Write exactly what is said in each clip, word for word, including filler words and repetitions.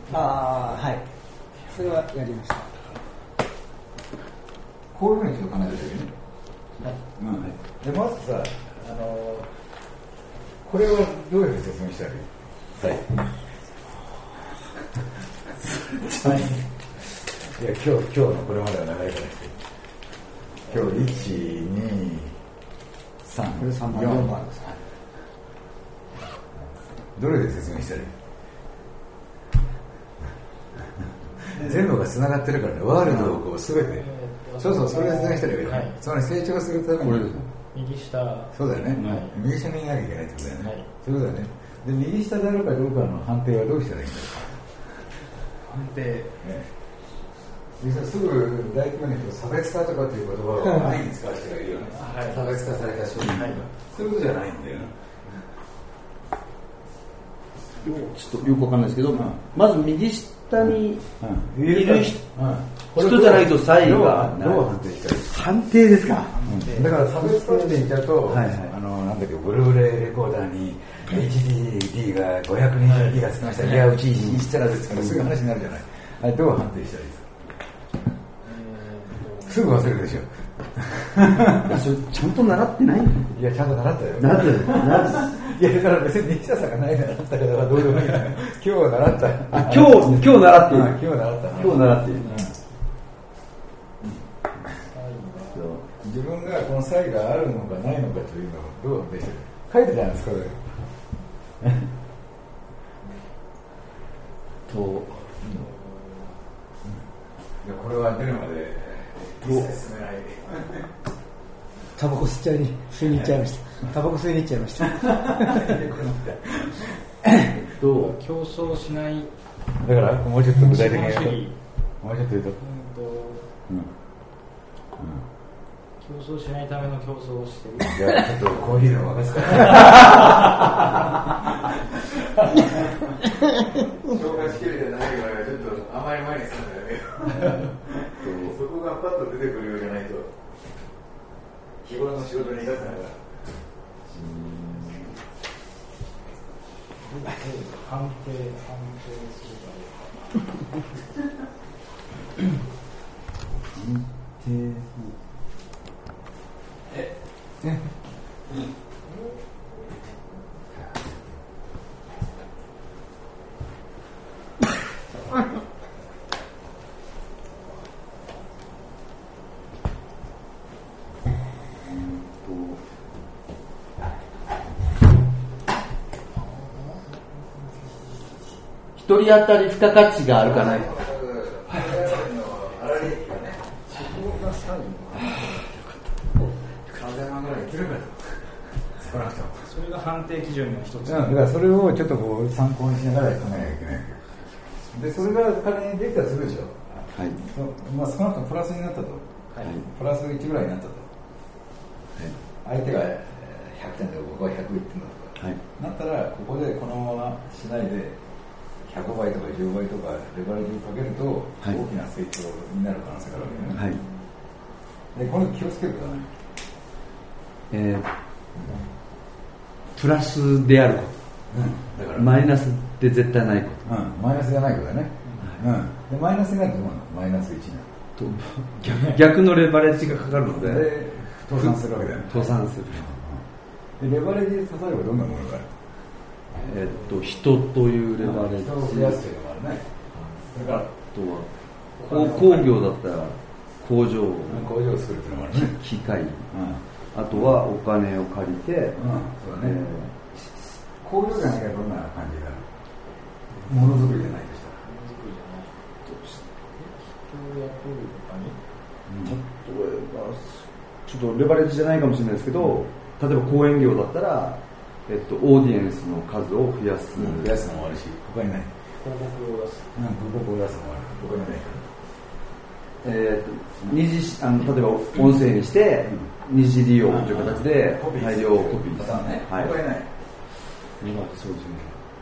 ああ、はい。それはやりました。 こういうふうにちょっと考えてるよね。 はい。 うん、はい。で、まずさ、あのー、これはどういうふうに説明したらいい？はい。いや、今日、今日のこれまでは長いからして。今日、いち、に、さん、 これさんばん、よんばんです。 どれで説明したらいい？全部が繋がってるからね、ワールドをこう全て、そうそう、それで説明したらいいけど、はい、つまり成長するために、これですね、 右下、 そうだよね、はい、右下にいなきゃいけないってことだよね、はい、そういうことだよね。で、右下であるかどうかの判定はどうしたらいいんだろう。判定、ね、実はすぐ大規模に言うと差別化とかっていう言葉を前に使う人がいるよね、はい、差別化された商品、はい、そういうことじゃないんだよね。 ちょっとよくわかんないですけど、うん、まず右下にいる人じゃないと差異がない。 どう判定したらいい？ 判定ですか、 うん、だから差別化って言っちゃうと、はいはい、あのなんだっけ、ブルーレイレコーダーに エイチディーディー がごひゃくにじゅうギガつきました、はい、いやうちいちテラですから、そういう話になるじゃない。あれどう判定したらいいですか？すぐ忘れるでしょ。 それちゃんと習ってない？ いや、ちゃんと習ったよ。 習ったよ。習った。 いや、だから別に西田さんがない習ったからどうでもいい。今日は習った。 あ、今日、今日習っている。 今日習った。 今日習っている。 自分がこの差異があるのかないのかというのをどうでしょう。書いてたんですか、これ。と、うん、これは出るまで一切進めないで。 タバコ吸っちゃいに吸いに行っちゃいました。タバコ吸いに行っちゃいました。 どう競争しない。 だからもうちょっと具体的に言うと、もうちょっと言うと、うんうん、 競争しないための競争をしている。 じゃあちょっとコーヒーの沸かすから。消化しきれてないからちょっとあまり前にするんだよね。そこがパッと出てくるようじゃないと。日頃の仕事に生かせないから。 判定、判定するかどうか。 判定。え、ね。 一人当たり付加価値があるかない。 それが判定基準の一つ。 だからそれをちょっとこう参考にしながら考えなきゃいけない。で、それが仮にできたらするでしょ。はい。まあ少なくともプラスになったと。はい。プラスいちぐらいになったと。はい。相手がひゃくてんで僕はひゃくいってんだとか。はい。なったらここでこのまましないでひゃくばいとかじゅうばいとかレバレッジをかけると大きな成長になる可能性があるわけね。はい。で、これ気をつけるからね。 えー、プラスであること、うん、だからマイナスって絶対ないこと、 うん、マイナスじゃないことだね、うん、でマイナスになると思うの、マイナスいちになると 逆, 逆のレバレッジがかかるので、 で倒産するわけだよね。 倒産する、 うん、でレバレッジ刺さればどんなものがある？ えー、っと人というレバレッジ、 人を増やすというのもあるね。それからあとは工業だったら工場、 工場を作るというのもあるね。 機械、うん、あとはお金を借りて、うんそうだねえー、工場じゃないかどんな感じだ。ものづくりじゃないとしたら。ものづくりじゃないとしたら。 人を雇うとかに、 例えばちょっとレバレッジじゃないかもしれないですけど、うん、例えば講演業だったら、えっと、オーディエンスの数を増やす、 うん、増やすのもあるし、他にない。 広告を出す。 うん、広告を出すのもある。他にないから。 えー、と二次あの例えば音声にして、うん、二次利用という形で大量コピーパターンね。 はい。 これない。 今そうですね。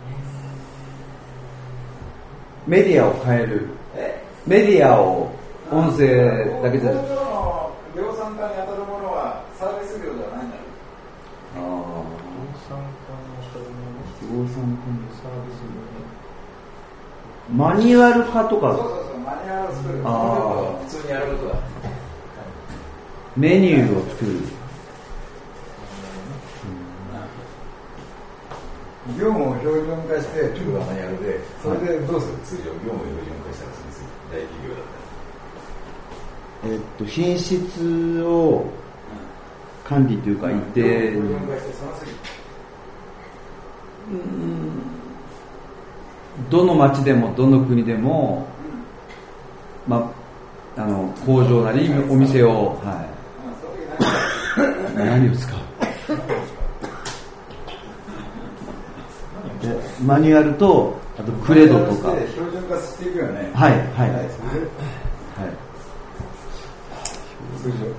メディアを変える。メディアを音声だけじゃ。 工場の量産化に当たるものはサービス業ではないんだろう。 ああ。 量産化に当たるもの。 量産化のサービス業で。 マニュアル化とか。 そうそうそう、マニュアルを作る。 あ普通にやることだ。 メニューを作る。 業務を標準化して作るマニュアルで、それでどうする？通常業務を標準化したらする大企業だったら。 えっと品質を管理というか一定。 標準化してその次。 どの町でもどの国でも、まあの工場なりお店を、はい、何を使う？でマニュアルとあとクレドとか標準化していくよね。 はいはいはい。 はい。通常。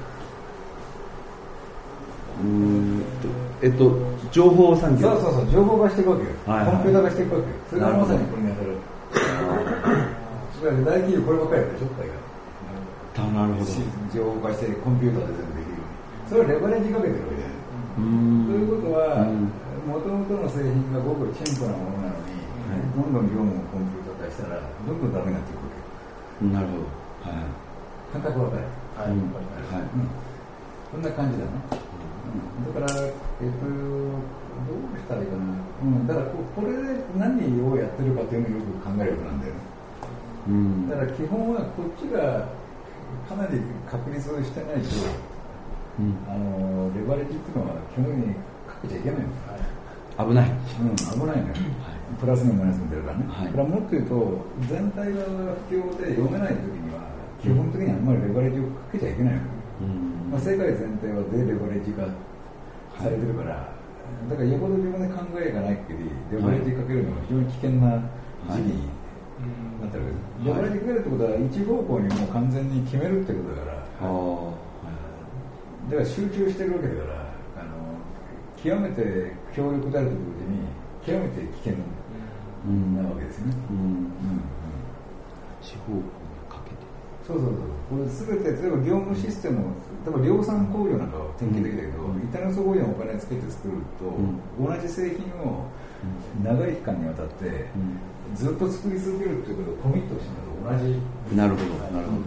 うーんとえっと情報産業。 そうそうそう、情報化していくわけよ。 はいはい、 コンピューター化していくわけよ。それがまさにこれに当たる。それは大企業こればっかりやるでしょ、大概。 なるほど。 情報化してコンピューターで全部できる。それはレバレッジかけてるわけだよね。ということは、もともとの製品がごくシンプルなものなのに、はい、どんどん業務をコンピューター化したら、どんどんダメになっていくわけ。 なるほど。はい。 感覚わかる。 はい。うん、はい。 うん。こんな感じだね。うん、だから、えっと、どうしたらいいかな。うん、だからこ、これで何をやってるかというのをよく考えることなんだよね。うん、だから基本はこっちがかなり確立をしてないと、うん、あのレバレッジっていうのは基本にかけちゃいけないの、 はい、危ない、 うん、危ないのよ、はい、プラスにもマイナスも出るからね、はい、だからもっと言うと全体が不況で読めない時には基本的にはあんまりレバレッジをかけちゃいけないの、うんまあ、世界全体はデレバレッジ化されてるから、はい、だからよほど自分で考えがない限りレバレッジかけるのは非常に危険な時期に、はいなってるレバレッジかけるってことは一方向にもう完全に決めるってことだから、はい、だから集中してるわけだからあの極めて強力であると同時に極めて危険なわけですよね、うんうんうん、 四方向にかけてそうそうそうこれ全て例えば業務システムを例えば量産工業なんかは典型的だけど、うん、イタリアの総合にお金つけて作ると、うん、同じ製品を長い期間にわたって、うんずっと作り続けるということをコミットしないと同じ。 なるほど、なるほど。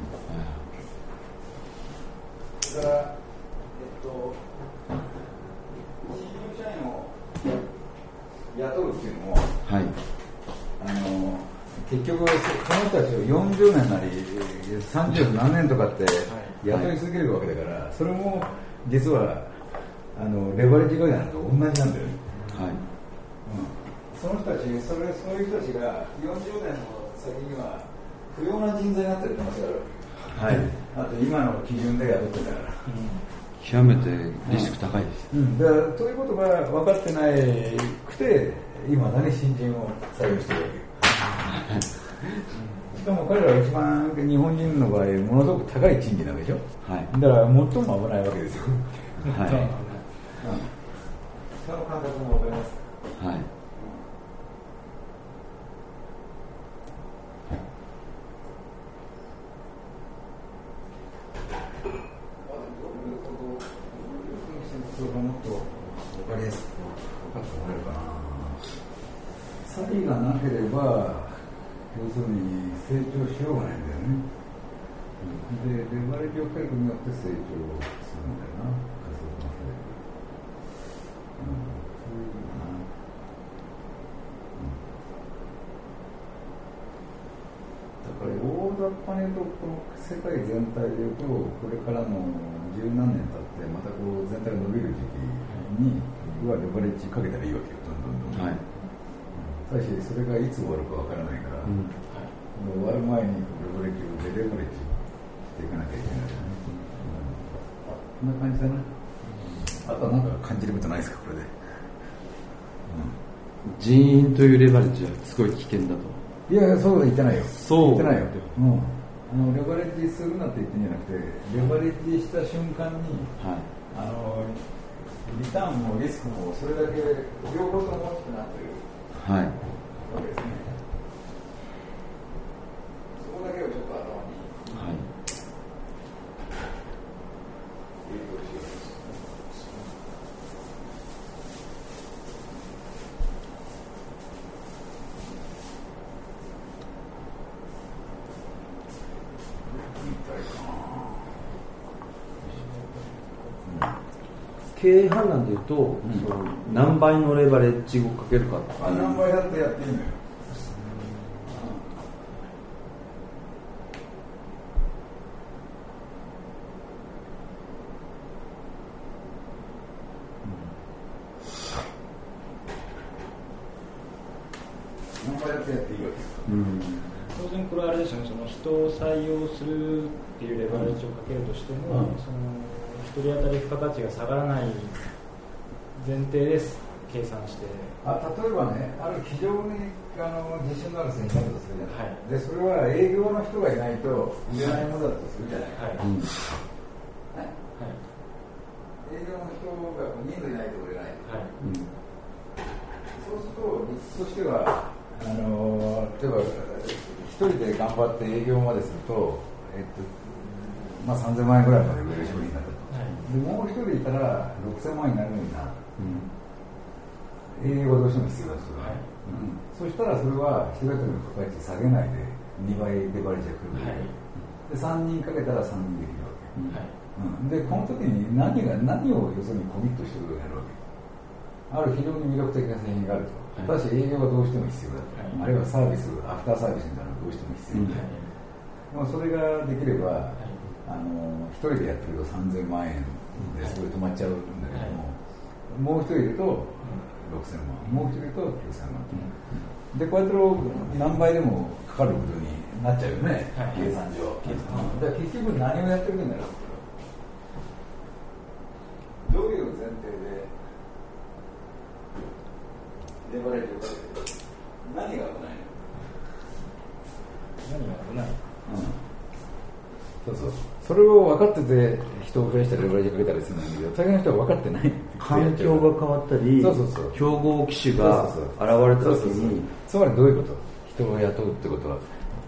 だから、えっと、新入社員を雇うっていうのも、はい、あの結局、この人たちをよんじゅうねんなり、さんじゅう何年とかって雇い続けるわけだから、それも実はあのレバレッジ加減なんか同じなんだよね。はいうんその人たち、それそういう人たちがよんじゅうねんの先には不要な人材になってる可能性がある。はい。あと今の基準で雇ってたから。 極めてリスク高いです。 うん。だからそういうことが分かってないくて、今何新人を採用してるわけ。しかも彼らは一番日本人の場合ものすごく高い賃金なわけでしょ。はい。だから最も危ないわけですよ。はい。うん、その感覚も分かります。はい。差異がなければ、要するに成長しようがないんだよね。で、レバレッジをかけることによって成長するんだよな、加速がされる。うん、そういうのかな。だから大雑把に言うと、この世界全体で言うと、これからの十何年経って、またこう全体が伸びる時期に、はレバレッジかけたらいいわけよ、どんどんどんどん。はいただしそれがいつ終わるかわからないから、うん、終わる前にレバレッジをデレバレッジしていかなきゃいけないよね、うん、こんな感じだな、うん、あとは何か感じることないですかこれで、 うん、人員というレバレッジはすごい危険だといやそうは言ってないよそう言ってないよ、うん、あのレバレッジするなって言ってんじゃなくてレバレッジした瞬間に、はい、あのリターンもリスクもそれだけ両方とも大きくなってるはい。そうですね。そこだけをちょっと頭に。はい。 経営判断でいうと、うん、その何倍のレバレッジをかけるかっていう。 あ、何倍だってやっていいのよ。何倍だってやっていいわけです。うん、 当然これはあれですよね、その人を採用するっていうレバレッジをかけるとしても、うん、その一人当たり付加価値が下がらない前提です計算して。 あ、例えばね、ある非常にあの自信のある選手だとするじゃない、はい、でそれは営業の人がいないと売れないものだとするじゃない、はいはいうんはい、営業の人が人数いないと売れない、はいうん、そうすると理屈としてはあの例えば一人で頑張って営業まですると、えっとまあ、さんぜんまんえんぐらいまで売れる商品になったと、はい、でもう一人いたらろくせんまんえんになるのにな、うん、営業がどうしても必要だとする、はいうん、そしたらそれは一人当たりの付加価値下げないでにばいレバレッジが来るので、はい、でさんにんかけたらさんにんできるわけ、はいうん、でこの時に何が何を要するにコミットしてるようになるわけ、ある非常に魅力的な製品があると、ただし営業がどうしても必要だと、はい、あるいはサービスアフターサービスみたいなのがどうしても必要だと、はい、でもそれができれば、はい、あの一人でやってるとさんぜんまんえんですごい止まっちゃうんだけども、はい、もう一人いるとろくせんまん、もう一人いるときゅうせんまん、うん、でこうやって何倍でもかかることになっちゃうよね、はい、計算上、計算うん、だから結局何をやってるんだろう、どういう前提でレバレッジをかけて何が危ないの？ 何が危ない？ うん、そうそう。それを分かってて人を増やしたりレバレッジかけたりするんだけど、大概の人は分かってない。 環境が変わったり、そうそうそう。競合機種が現れた時に、 つまりどういうこと？人を雇うってことは、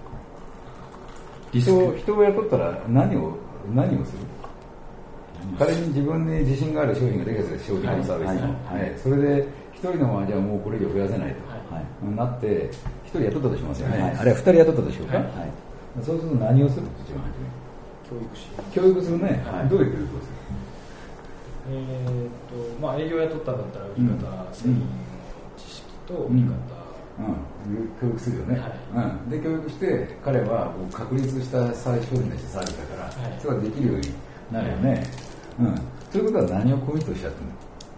人を人を雇ったら何を何をする？仮に自分に自信がある商品ができたら商品のサービス、はいはいはい、それで一人のままじゃもうこれ以上増やせないと、はい、なって一人雇ったとしますよね、はい、あるいは二人雇ったとしようか、はいはい、そうすると何をする一番初め教育し教育するね、はい、どういう教育をする？ えー、っとまあ営業雇ったんだったら売り方、製品の知識と売り方、 うんうん、教育するよね、はいうん、で教育して彼は確立した商品だしサービスだから、はい、それができるようになるよね、はいうん、ということは何をコミットしちゃってるの？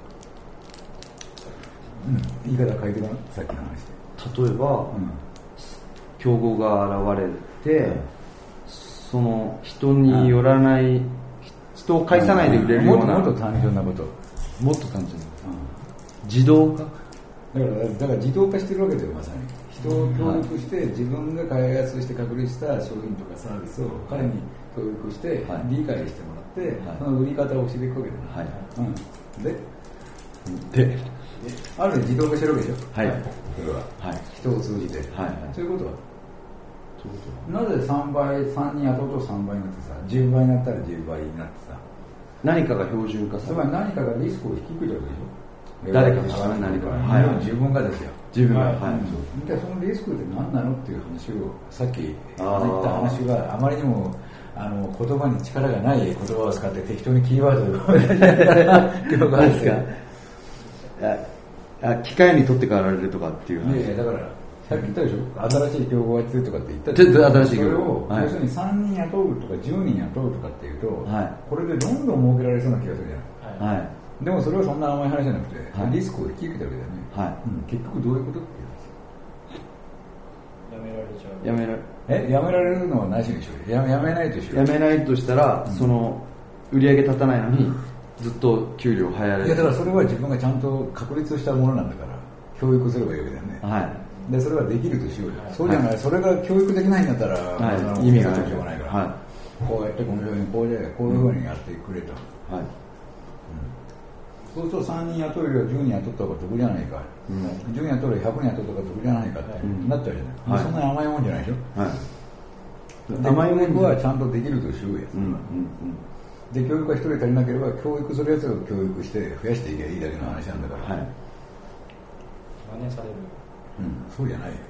うん、言い方変えてごらん、さっきの話で。例えば、うん、競合が現れて、うん、その人によらない、うん、人を介さないで売れるような、 もっと単純なこと、 もっと単純なこと、うん、自動化だから、だから自動化してるわけだよ、まさに。人を教育して、自分が開発して確立した商品とかサービスを彼に教育して、はい、理解してもらって、はい、その売り方を教えていくわけだよ、はいうん、でである意味自動化してるわけでしょ、はい、それは、はい、人を通じて、はいはい、そういうことはなぜさんばい、さんにん雇うとさんばいになってさ、じゅうばいになったらじゅうばいになってさ、 何かが標準化される。 つまり何かがリスクを低くじゃうでしょ。 誰かがし何かが、 はい、自分がですよ。 自分が、はい。 じゃあそのリスクって何なのっていう話をさっき言った話があまりにもあの言葉に力がない言葉を使って適当にキーワードを今日があるんですか。あ、機械に取って代わられるとかっていう話。 いやいやだからさっき言ったでしょ。新しい競合が必要とかって言ったでしょ。ちょっと新しい競合。 それを、はい、要するにさんにん雇うとかじゅうにん雇うとかっていうと、はい、これでどんどん儲けられそうな気がするじゃない。はい。でもそれはそんな甘い話じゃなくて、はい、リスクを引き受けたわけだよね、はいうん、結局どういうことっていう話。やめられちゃう。 やめらえやめられるのはなしにしよう。ややめないとしよう。 やめないとしたら、うん、その売り上げ立たないのに、うん、ずっと給料早い。 いやだからそれは自分がちゃんと確立したものなんだから教育すればいいわけだよね。はい。でそれはできるとしようよ。はい、そうじゃない、はい、それが教育できないんだったら、はい、意味がないしょうがないから。はい、こうやってこのようにこうでこういうふうにやってくれと。はい。そうするとさんにん雇うよりはじゅうにん雇った方が得じゃないか、うん、じゅうにん雇うよりひゃくにん雇った方が得じゃないかって、うん、なっちゃうじゃない、はい、そんなに甘いもんじゃないでしょ、はい、甘いもんはちゃんとできるとしようや、うんうんうん、で教育が一人足りなければ教育するやつを教育して増やしていけばいいだけの話なんだから、はい、 真似される、 うん、そうじゃないよ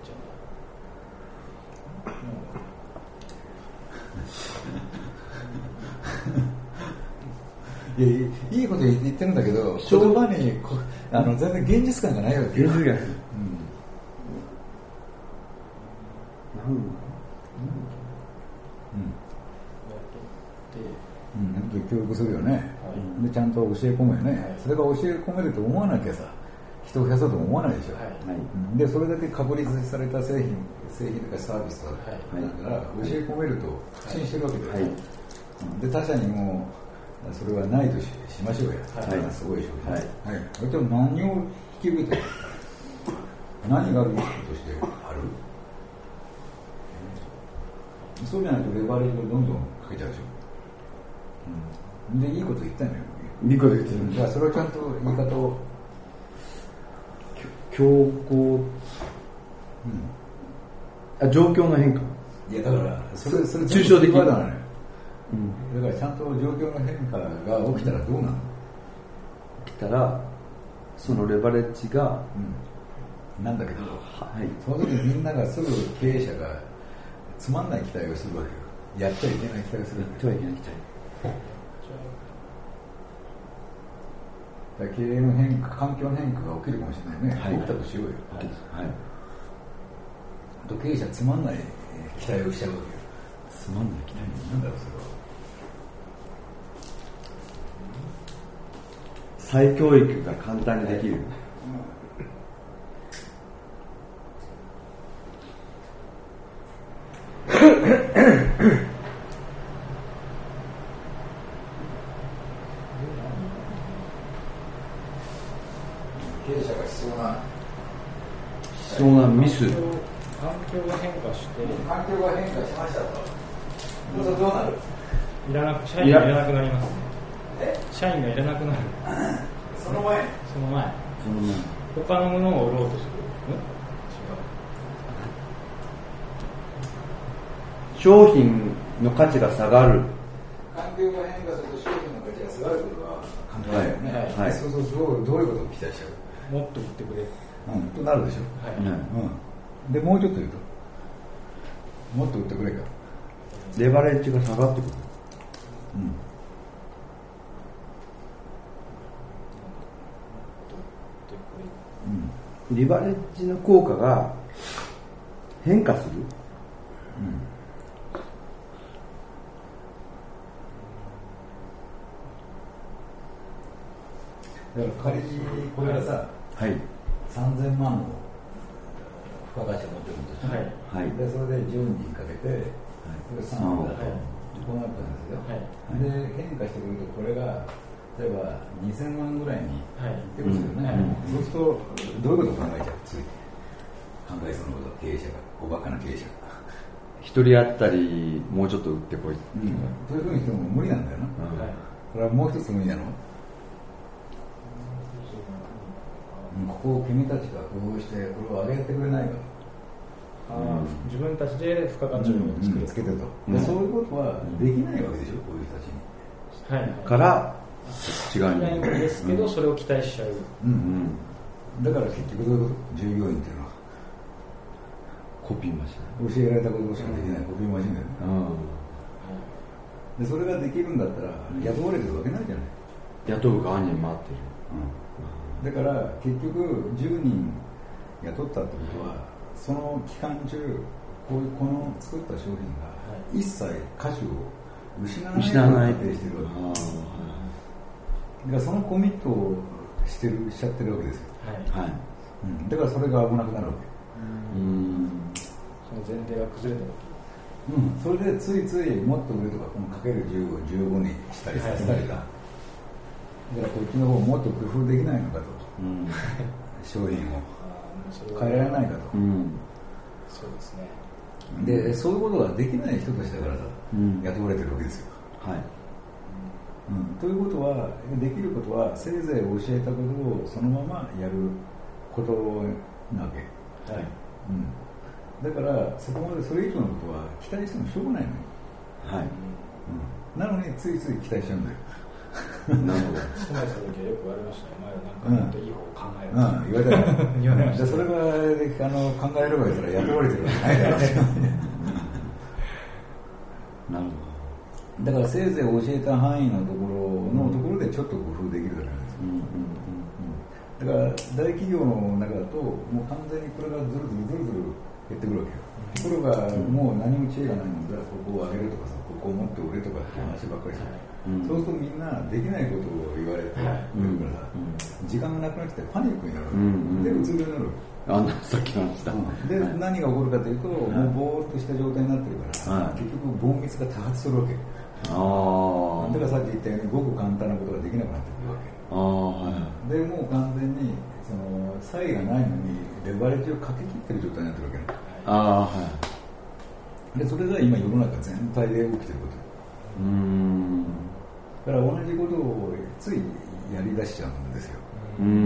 いやいいこと言ってるんだけど、言葉にあの全然現実感がないわけ。 現実感。うん。 うん、教育するよね、はい、でちゃんと教え込むよね、はい、それが教え込めると思わなきゃさ、人を増やそうと思わないでしょ、はい、でそれだけ確立された製品、製品とかサービスだから、教え込めると確信してるわけだよ、はい、で他社にもそれはないと し, しましょうや、はい、すごいでしょう、はいはい、それと何を引き受けて何があるとしてある、そうじゃないとレバレッジをどんどんかけちゃうでしょ。うん、でいいこと言ったのよ。 いいこと言ってる。 じゃあそれをちゃんと言い方を強行、うん、あ状況の変化。 いやだからそれそれ抽象的なのよ。うん、だからちゃんと状況の変化が起きたらどうなの？ 起きたらそのレバレッジが、 うん、なんだけど、はい、その時にみんながすぐ経営者がつまんない期待をするわけよ。やっちゃいけない期待をする。 やってはいけない期待。 だから経営の変化、環境の変化が起きるかもしれないね。はい、起きたとしようよ。はい。はい、あと経営者つまんない期待をしちゃうわけよ。 つまんない期待。 なんだろうそれは。 再教育が簡単にできる。はい、 経営者が必要な必要なミス、 環境が変化して環境が変化しましたと、そうするとどうなる？ いらなく社員がいらなくなりますね。え？社員がいらなくなる。 その前その前その前他のものを売ろうとする。 商品の価値が下がる。 環境が変化すると商品の価値が下がることは簡単だよね。 はいはい、そうそうそう、どういうことを期待しちゃう？もっと売ってくれ。 うん、となるでしょ。はい。うん。でもうちょっと言うと、もっと売ってくれか。 レバレッジが下がってくる。うん。うん、リバレッジの効果が変化する、 うん、だから仮にこれがさ、はい、さんぜんまんの付加価値を持ってるとして、はい、でそれでじゅうにんかけて、はい、それさんおくだとこうなったんですよ、はい、で変化してくるとこれが例えばにせんまんぐらいにいってるんですよね、はい、そうするとどういうことを考えちゃう？ついて考えそうなこと、経営者がおバカな経営者が一人当たりもうちょっと売ってこい、うん、 そういうふうにしても無理なんだよな、うん、はい、これはもう一つ無理なの、うん、ここを君たちが工夫してこれを上げてくれないかと、 あ、うん、自分たちで付加価値を作る、 うん、つけてと、うん、でそういうことはできないわけでしょ、こういう人たちに、 はい、 から違うないんですけど、うん、それを期待しちゃう、 うんうん、だから結局どういうこと？従業員っていうのはコピーマシン、教えられたことしかできない、うん、コピーマシンだよね、うん、でそれができるんだったら雇われてるわけないじゃない、 雇う側に回ってる、うん、だから結局じゅうにん雇ったってことはその期間中こういうこの作った商品が一切価値を失わないと仮定してるわけです、だからそのコミットをしてるしちゃってるわけですよ、はいはい、うん、だからそれが危なくなるわけ、うん、 その前提が崩れたわけ、うん、それでついついもっと売れとかこのかけるじゅうをじゅうごにしたりさせたりだ、はい、だからこっちの方もっと工夫できないのかと、うん、商品を変えられないかと、うん、 そうですね、 でそういうことができない人たちだからさ、うん、雇われてるわけですよ、はい、うん、ということはできることはせいぜい教えたことをそのままやることなわけ、はい、うん、だからそこまでそれ以上のことは期待してもしょうがないのよ、はい、うん、なのについつい期待しちゃうんだよなるほど。スマイさんの時はよく言われましたね。前なんかもっといい方を考える。 うん、言われたよ。言われました。それがあの考えればいいから雇われてるわけないからね。なるほど。だからせいぜい教えた範囲のところのところででちょっと工夫できるだけなんですよ、うんうんうん、だから大企業の中だともう完全にこれがずるずるずるずる減ってくるわけよ。ところがもう何も知恵がないのでここを上げるとかさ、ここを持っておれとかっていう話ばっかりしてる、うん、そうするとみんなできないことを言われてくるからさ、うん、時間がなくなってパニックになる、うんうん、でうつ病になる。 あんなさっきの話だ、うん、 で、はい、何が起こるかというと、もうぼーっとした状態になってるから、はい、結局凡ミスが多発するわけ。あだからさっき言ったようにごく簡単なことができなくなってくるわけ。あ、はい、でもう完全にその差異がないのにレバレッジをかけきってる状態になってるわけね。あ、はい、でそれが今世の中全体で起きてること。うーんだから同じことをついやり出しちゃうんですよ。うーん、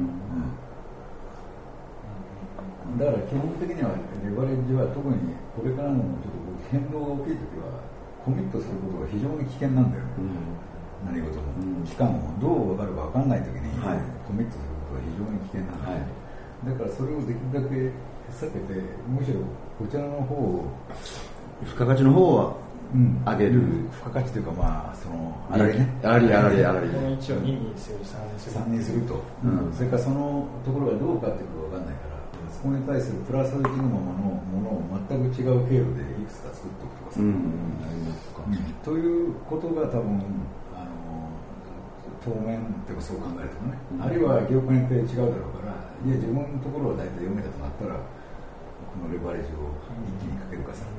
うん、だから基本的にはレバレッジは特にこれからのちょっと変動が大きいときはコミットすることが非常に危険なんだよね、うん、何事も、うん、期間もどう分かるか分かんないときに、はい、コミットすることは非常に危険なんだ、はい、だからそれをできるだけ避けてむしろこちらの方を付加価値の方は上げる、うん、 付加価値というかまあそのあらりねあらりあらりあらりいちをににするさんにするさんにすると、うん、それからそのところがどうかっていうことが分かんないからそこに対するプラス的なままのものを全く違う経路でいくつか作っておくとかさ、うんうんうん、ということが多分あの当面でもそう考えるとね、うん、あるいは業界によって違うだろうからいや自分のところは大体読めたとなったらこのレバレッジを一気にかけるかさ、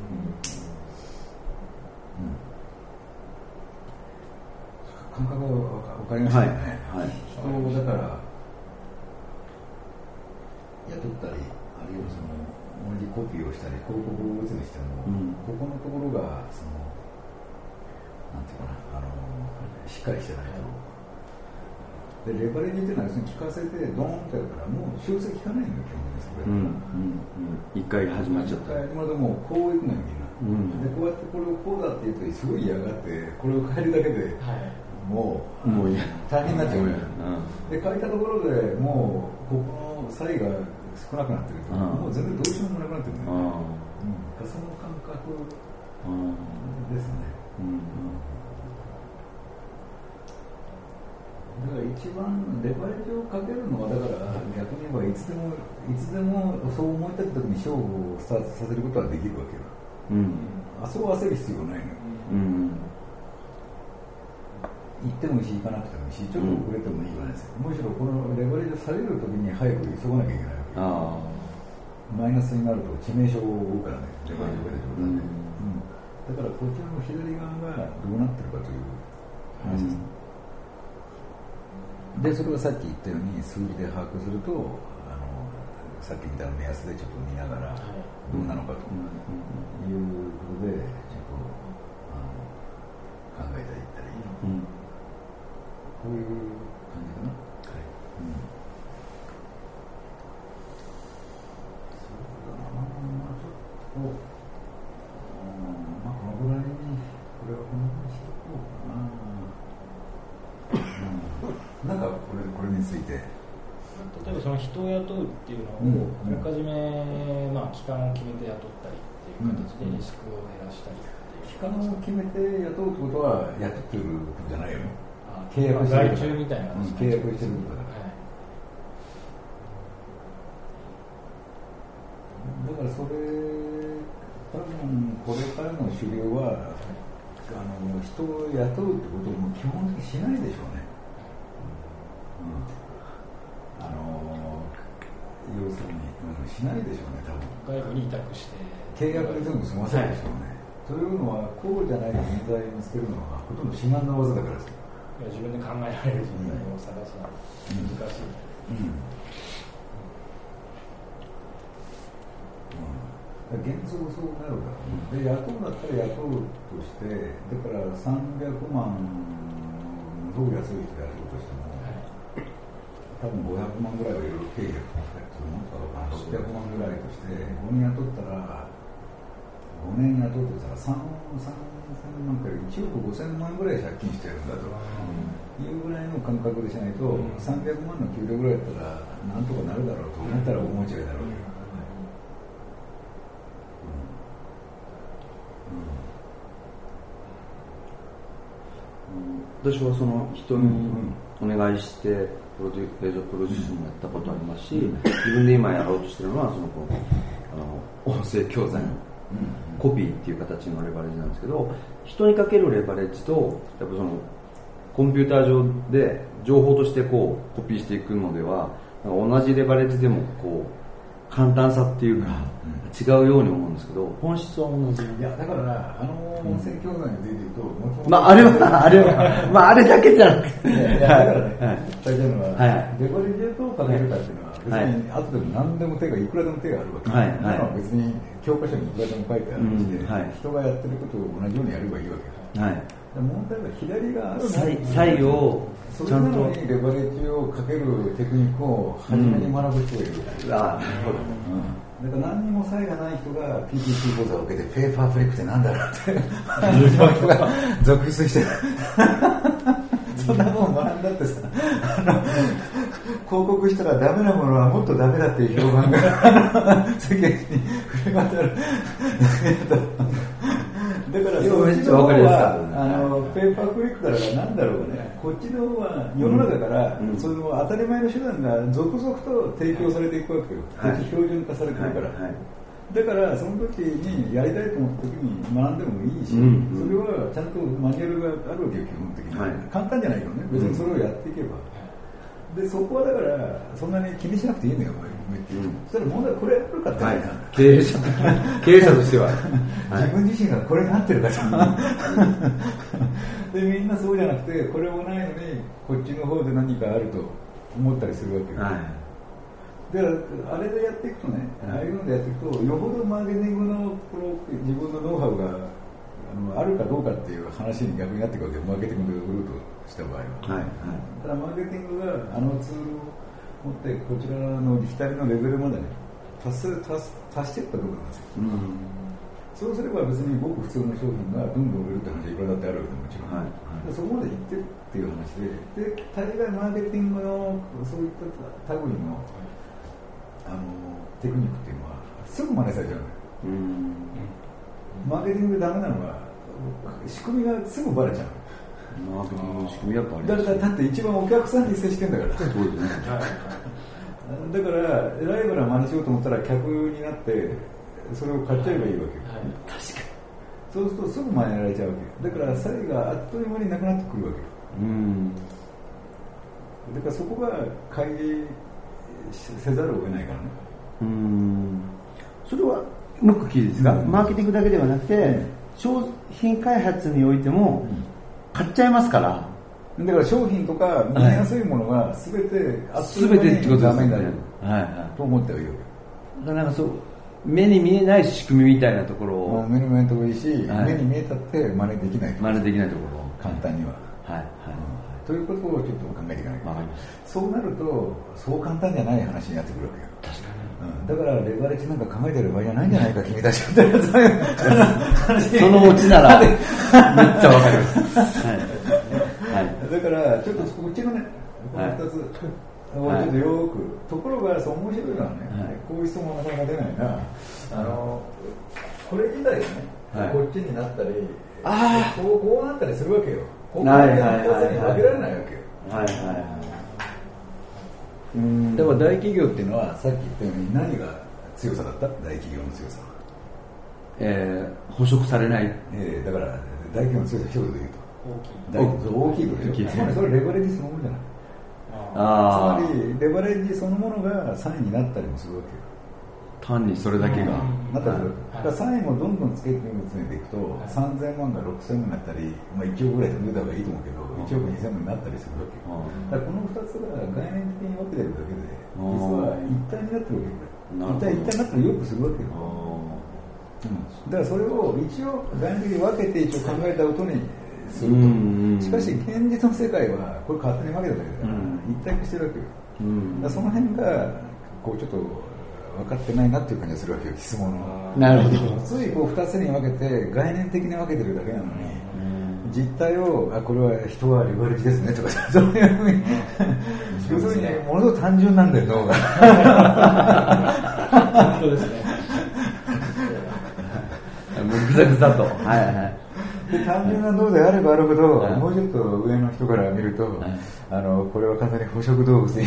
うんうん、感覚は分かりましたね、はいはい、人だから雇ったりあるいはその同じコピーをしたり広告を打つにしても、うん、ここのところがそのなんていうかなあのしっかりしてないとでレバレッジっていうのは要するに聞かせてドーンってやるからもう修正聞かないんだよ基本的にそれ、うんうんうん、 一回始まっちゃった一回始まるともうこういくのよみんな、うん、でこうやってこれをこうだって言うとすごい嫌がってこれを変えるだけで、はい、もうもう大変になっちゃう、うん、で変えたところでもうここの差異が少なくなってると、うん、もう全然どうしようもなくなってるんだよね、うん、その感覚ですね、うんうんだから一番レバレッジをかけるのはだから逆に言えばいつでもいつでもそう思い立った時に勝負をスタートさせることはできるわけよ、うん、あそう焦る必要ないのよ、うん、行ってもいいし行かなくてもいいしちょっと遅れてもいいわけですよ、うん、むしろこのレバレッジをされる時に早く急がなきゃいけないわけよマイナスになると致命傷を負うからねレバレッジをかける状態で、うん、だからこちらの左側がどうなってるかという話です、うんでそれはさっき言ったように数字で把握するとあのさっきみたいな目安でちょっと見ながらどうなのかということでちょっとあの考えていったり、うん、こういう感じかな、はいうん、そうだなまあちょっと、うんまあ、このぐらいにこれはこのぐらいにしておこうかななんかこれ、これについて例えばその人を雇うっていうのをあらかじめ、まあ、期間を決めて雇ったりっていう形でリスクを減らしたりっていう期間を決めて雇うってことは雇ってることじゃないよね契約してる外注みたいな、 うん、契約してることだから、はい、だからそれ多分これからの主流は、はい、あの人を雇うってことをもう基本的にしないでしょうねうん、あのー、要するに、うん、しないでしょうね、多分外部に委託して契約で全部済ませるでしょうね、はい、というのはこうじゃない人材を見つけるのはほとんど至難の技だからですよいや自分で考えられる人材を探すのは難しい、うんうんうん、原則そうなるから、ね、で雇うだったら雇うとしてだからさんびゃくまんすごく安い人やるとしても、はい、多分ごひゃくまんぐらいはいろいろ経費がかかってるものかろくひゃくまんぐらいとしてごねん雇ったらごねん雇うとしたらさんぜんまんからいちおくごせんまんぐらい借金してるんだと、うん、いうぐらいの感覚でしないと、うん、さんびゃくまんの給料ぐらいだったらなんとかなるだろうと思ったら大間違いだろう、うんうんうん私はその人にお願いしてプロデュ映像プロデュースもやったことありますし、自分で今やろうとしてるのはそのあの音声教材のコピーっていう形のレバレッジなんですけど、人にかけるレバレッジとやっぱそのコンピューター上で情報としてこうコピーしていくのでは同じレバレッジでもこう簡単さっていうか違うように思うんですけど、本質は同じ。 いやだからな、あの音声教材に出てると、 まああれはあれはまああれだけじゃなくて、 いやだからね、大事なのは、 はい、 レバレッジをどうかけるかっていうのは別に後でも何でも手がいくらでも手があるわけ。 はいはい、 は別に教科書にいくらでも書いてあるしで、うんはい、人がやってることを同じようにやればいいわけ。はい。問題は左があるの差異をちゃんとレバレッジをかけるテクニックを初めに学ぶ人がいる。うん、ああ、なるほど。うん、だから何にも差異がない人が ピーティーシー 講座を受けてペーパーフレックってなんだろうって人が続出してる。そんなもん学んだってさ、あの広告したらダメなものはもっとダメだっていう評判が世間に触れ渡る。だからそっちの方はあのペーパークリックだからなんだろうね、こっちの方は世の中から、うん、その当たり前の手段が続々と提供されていくわけよ、はい、標準化されてるから、はいはい、だからその時にやりたいと思った時に学んでもいいし、うんうん、それはちゃんとマニュアルがあるわけよ基本的に、はい、簡単じゃないけどね、別にそれをやっていけば、うん、でそこはだからそんなに気にしなくていいんだよ、うん、そしたら問題はこれやるかってないな、はい、 経営者経営者としては自分自身がこれになってるかじゃんでみんなそうじゃなくてこれもないのにこっちの方で何かあると思ったりするわけよ、はい、であれでやっていくとね、ああいうのでやっていくとよほどマーケティングのこの自分のノウハウがあのあるかどうかっていう話に逆になっていくわけよ、マーケティングで売ろうとした場合は、はいはい、ただマーケティングがあのツールを持ってこちらの左のレベルまでね達す達達していったところなんですよ、うん、そうすれば別にごく普通の商品がどんどん売れるって話はいくらだってあるわけでもちろん、はいはい、そこまでいってるっていう話で、で大概マーケティングのそういった類のあのテクニックっていうのはすぐ真似されちゃうのよ、うん、マーケティングでダメなのは仕組みがすぐバレちゃう。マーケティングの仕組みはバレちゃう。だからだって一番お客さんに接してんだから。そうですね。だからライブな真似しようと思ったら客になってそれを買っちゃえばいいわけよ、はいはい、確かにそうするとすぐ真似られちゃうわけだから差異があっという間になくなってくるわけよ、うん、だからそこが開示せざるを得ないからね。 うーん、それはもう一個聞いていいですか、うん、マーケティングだけではなくて、うん、商品開発においても買っちゃいますから、 だから商品とか見えやすいものが全てあっという間にダメになると思ってはいるわけ。なんかそう目に見えない仕組みみたいなところを、 目に見えないところいいし、はい、目に見えたって真似できない真似できないところ簡単には、はいはい、うん、ということをちょっと考えていかないと。わかります。そうなるとそう簡単じゃない話になってくるわけよ。確かに、うん、だからレバレッジなんか考えてる場合じゃないんじゃないか君たちみたいなそのオチならめっちゃわかります、はいはい、だからちょっとこっちのねこのふたつ、はい、ちょっとよく、ところがそう面白いのはね、はい、こういう質問がなかなか出ないな、あのこれ自体がね、はい、こっちになったり、あこう、こうなったりするわけよ。こういうふたつに分けられないわけよ。はいはいはい。うん、だから大企業っていうのはさっき言ったように何が強さだった？大企業の強さは、 えー、捕食されない、 えー、だから大企業の強さ一言で言うと大きいことでしょ。つまりそれレバレッジそのものじゃない。あつまりレバレッジそのものがさんいになったりもするわけよ。 単にそれだけがなったりする、はい、だからさんいもどんどんつけて詰めていくと、はい、さんぜんまんがろくせんまんになったり、まあ、いちおくぐらいで出た方がいいと思うけど、はい、いちおくにせんまんになったりするわけよ、はい、だからこのふたつが概念的に分けてるだけで実は一体になってるわけよ。一体一体になったらよくするわけよ、うん、だからそれを一応概念的に分けて一応考えたことにすると、しかし現実の世界はこれ勝手に分けただけだから、うん、一体化してるわけよ、うん、だからその辺がこうちょっと分かってないなっていう感じがするわけよ、質問の。なるほど。ついこうふたつに分けて概念的に分けてるだけなのに、うん、実態をあこれは人はレバレッジですねとかそういうふうに要するにね、ものすごく単純なんだよ脳が。 本当ですね。ぐざぐざと。はいはい。 で単純な脳であればあるほど、もうちょっと上の人から見ると、あのこれは完全に捕食動物に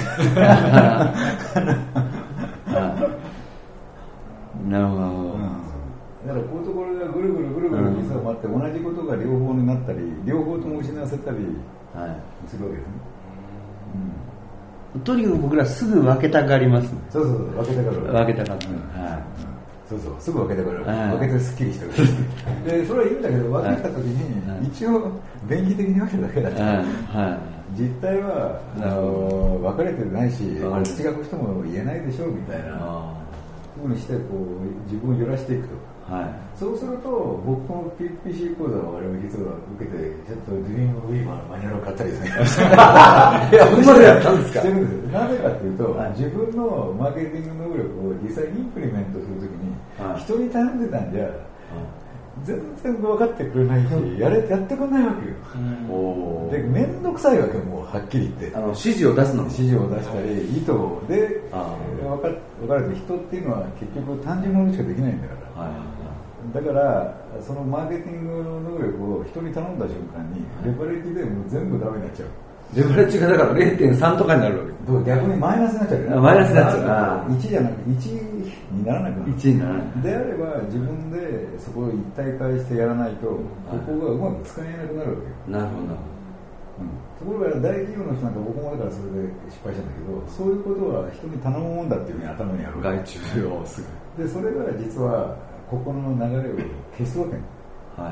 なるほど、うん、 だからこういうところがぐるぐるぐるぐる実は回って、同じことが両方になったり両方とも失わせたりするわけですね、 うん、とにかく僕らすぐ分けたがりますね。 そうそう、分けたがる分けたがる、 うん、はい、そうそう、すぐ分けたがる、分けてすっきりしてるで、それはいいんだけど、分けた時に一応便宜的に分けただけだから、実態はあの分かれてないし、口がく人も言えないでしょみたいなふうにしてこう自分を揺らしていくと、はい、そうすると僕も ピーピーシー 講座を我々実は受けて、ちょっとドリームウィーバーのマニュアルを買ったりですねいや、そこまでやったんですか。してるんです。なぜかというと、はい、自分のマーケティング能力を実際にインプリメントするときに、はい、人に頼んでたんじゃ、はい、全然分かってくれないし、やれやってくれないわけよ。うん、で、めんどくさいわけよ、もうはっきり言って。 あの指示を出すの指示を出したり、意図で分か分かる人っていうのは結局単純なものしかできないんだから。はい、だからそのマーケティングの能力を人に頼んだ瞬間にレバレッジでもう全部ダメになっちゃう。 レバレッジがだから ゼロてんさん とかになるわけ。逆にマイナスになっちゃう、ね。 マイナスになっちゃう。 いちじゃなくていちにならなくなる。 いちにならない。 であれば自分でそこを一体化してやらないと、ここがうまく使えなくなるわけよ。 なるほど。 うん、ところが大企業の人なんか僕もだからそれで失敗したんだけど、そういうことは人に頼むもんだっていうふうに頭にある。 外注をすぐ。でそれが実はここの流れを消すわけね。はいはい。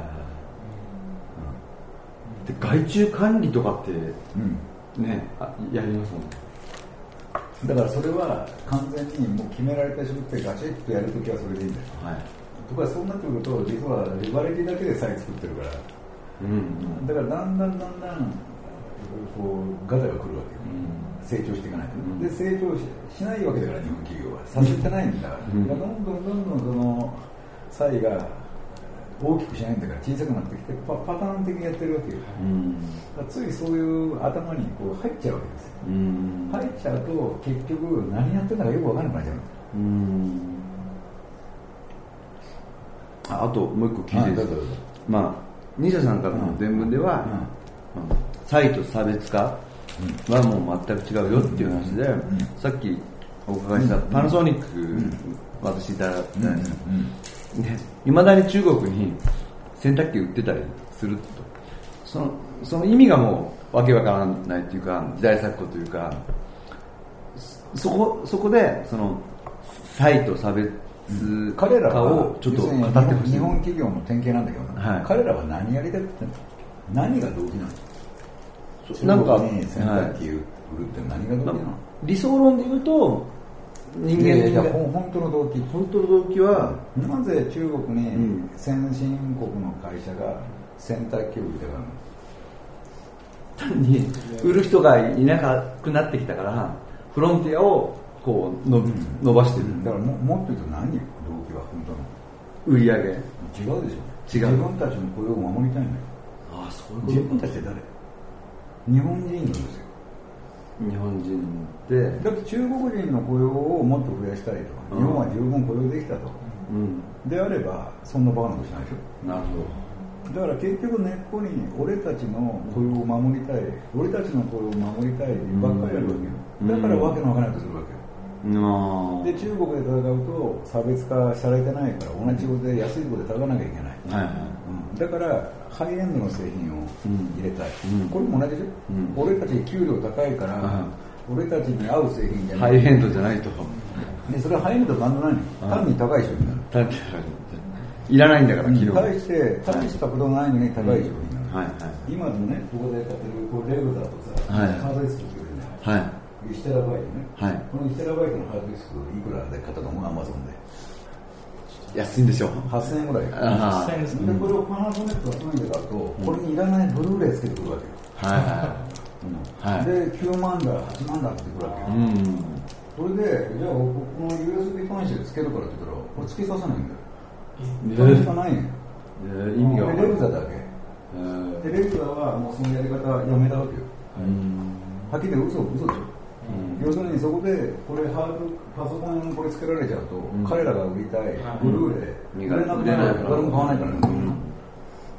で外注管理とかって、うん、ね、あやりますもんね。 だからそれは完全にもう決められた仕事でガチッとやるときはそれでいいんだよ。はい。とかそうなってくると実はレバレッジだけでさえ作ってるから、うん、だからだんだんだんだんこうガタが来るわけよ、うん、成長していかないと、うん、で成長 し, しないわけだから日本企業はさせてないんだから、うん、だからどんどんどんどんその差異が大きくしないんだから小さくなってきて パ, パターン的にやってるわけよ、うん、だついそういう頭にこう入っちゃうわけですよ、うん、入っちゃうと結局何やってんだかよく分からなくなっちゃう、うん、 あ, あともう一個聞いていいですか。まあ西田さんからの伝聞では、うんうん、差異と差別化はもう全く違うよっていう話で、うん、さっきお伺いしたパナソニック、うん、渡していただいたんですよ、うん、いまだに中国に洗濯機売ってたりすると、その、その意味がもうわけわからないというか時代錯誤というか、そこ、そこでその差異と差別彼らはちょっと語ってほしい。 日本企業の典型なんだけど、はい、彼らは何やりたくて何が動機なの？なんか洗濯機売るって何が動機なの？ 理想論で言うと人間が本当の動機本当の動機は、 うん、なぜ中国に先進国の会社が洗濯機を売りたがるの？ 単に売る人がいなくなってきたからフロンティアをこうの、うん、伸ばしてる。 だから も, もっと言うと何動機は本当の売り上げ違うでしょ。違う。自分たちの雇用を守りたいんだよ。 ああ、そういうこと。 自分たちって誰？日本人なんですよ。 日本人ってだって中国人の雇用をもっと増やしたいと、うん、日本は十分雇用できたと、うん、であればそんなバカなことしないでしょ。なるほど。だから結局根っこに俺たちの雇用を守りたい、俺たちの雇用を守りたいばっかりあるわけよ、うん、だからわけのわからないとするわけよ。で中国で戦うと差別化されてないから同じ仕事で安いところで戦わなきゃいけない、はいはい、うん、だからハイエンドの製品を入れたい、うん、これも同じでしょ、うん、俺たち給料高いから、うん、俺たちに合う製品じゃない、 ハイエンドじゃないと、 でそれはハイエンドとなんでないの、単に高い商品なの、単にいらないんだから機能、 対して大したことないのに高い商品なの、はいはい、今でもねここで買ってるこうレグザとさ、はい、ハードディスクっていうね、はい、いちテラバイトね、はい、このいちテラバイトのハードディスクいくらで買ったと思う？アマゾンで安いんでしょう。 はっせんえんぐらい。はっせんえんですね。でこれをパナソニックがそういうので買うと、これにいらないブルーレイつけてくるわけよ。はいはい、うん、できゅうまんだはちまんだってくるわけよ、うん、それでじゃあこの ユーエスビー 端子でつけるからって言ったらこれつけさせないんだよ。それしかないんよ。意味が分かる。レグザだけ。でレグザはもうそのやり方やめたわけよ。うんはっきり言って嘘嘘でしょ、うん、要するにそこでこれハードパソコンにこれつけられちゃうと、うん、彼らが売りたいブルーレイ売れなくなるから誰も買わないからね、うん、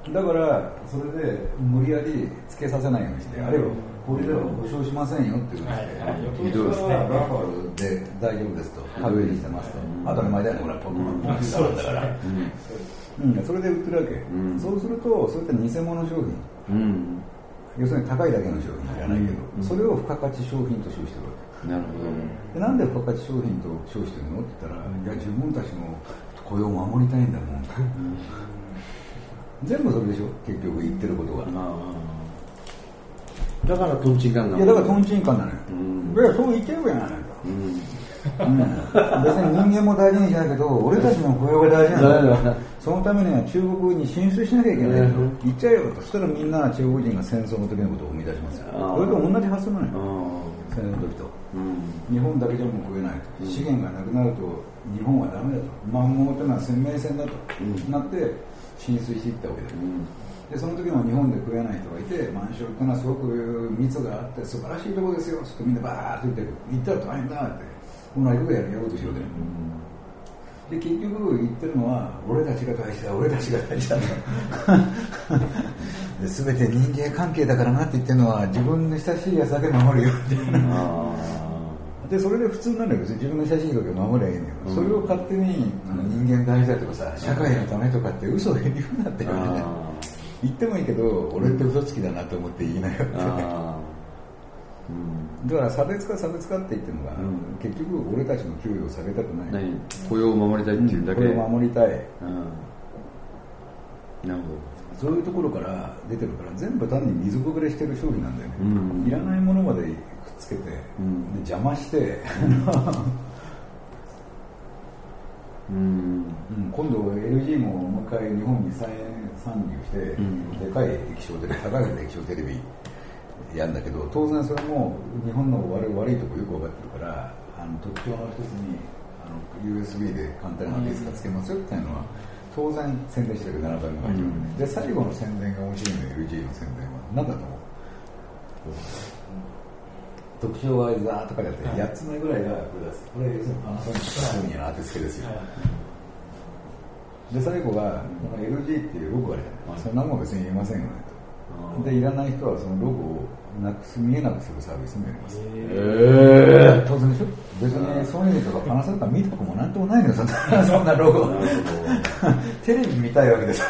だからそれで無理やりつけさせないようにして、あるいはこれでは保証しませんよっていうふうにして、ひどいですね、ラファルで大丈夫ですと、株にしてますと、当たり前だよね、これはポケモンだから、うん、それで売ってるわけ、うん、そうすると、そういった偽物商品、うん、要するに高いだけの商品じゃないけど、うん、それを付加価値商品と称してるわけ。なるほど、でなんで付加価値商品と称してるのって言ったら、いや、自分たちの雇用を守りたいんだもん、うん、全部それでしょ、結局言ってることが。 だからトンチンカンなの。 いや、だからトンチンカンなのよ。うん、いや、そう言ってるやないか。うんうん、別に人間も大事にしないけど、俺たちの雇用が大事なんだ。そのためには中国に進出しなきゃいけないと。言っちゃえよと。そしたらみんな中国人が戦争の時のことを思い出しますよ。これと同じ発想なのよ。戦争の時と、うん。日本だけじゃもう食えないと。うん、資源がなくなると日本はダメだと。満蒙というのは鮮明戦だと、うん、なって進出していったわけだよ。うんでその時も日本で食えない人がいて、満州ってのはすごく密があって素晴らしいところですよってみんなバーッと言って行ったら大変だって同じことやろうとしようで、うん、で結局言ってるのは俺たちが大事だ俺たちが大事だで全て人間関係だからなって言ってるのは自分の親しいやつだけ守るよっていう、うん、でそれで普通なんだよ。自分の親しい人だけ守りゃいいんだよ、うん、それを勝手にあの人間大事だとかさ社会のためとかって嘘を言うようになってるわけね。言ってもいいけど、俺って嘘つきだなと思って言いなよって、うん、だから差別化差別化って言ってるのが、うん、結局俺たちの給与を下げたくない、 雇用を守りたいっていうだけ、 うん、雇用を守りたい、うん、 なるほど。 そういうところから出てるから全部単に水ぶくれしてる商品なんだよね、うん、いらないものまでくっつけて、うん、で邪魔してうんうん、今度 エルジー ももう一回日本に参入して、うん、でかい液晶テレビ、高い液晶テレビやるんだけど、当然それも日本の悪い、悪いとこよく分かってるから、あの特徴の一つにあの ユーエスビー で簡単なディスクがつけますよっていうのは当然宣伝してるななばいめが始まる、うん、で最後の宣伝が面白いの エルジー の宣伝は何だと思う？特徴はザーッとかやって、はい、やっつめぐらいがこれです。これ要するにパナソニックソニーの当てつけですよ、はい、で最後がこの エルジー っていうロゴがあるじゃない、はい、それ何も別に言いませんよねと、でいらない人はそのロゴをなくす見えなくするサービスもやります。えー、当然でしょ。別にソニーとかパナソニック見たこともなんともないのよ、そんなそんなロゴテレビ見たいわけです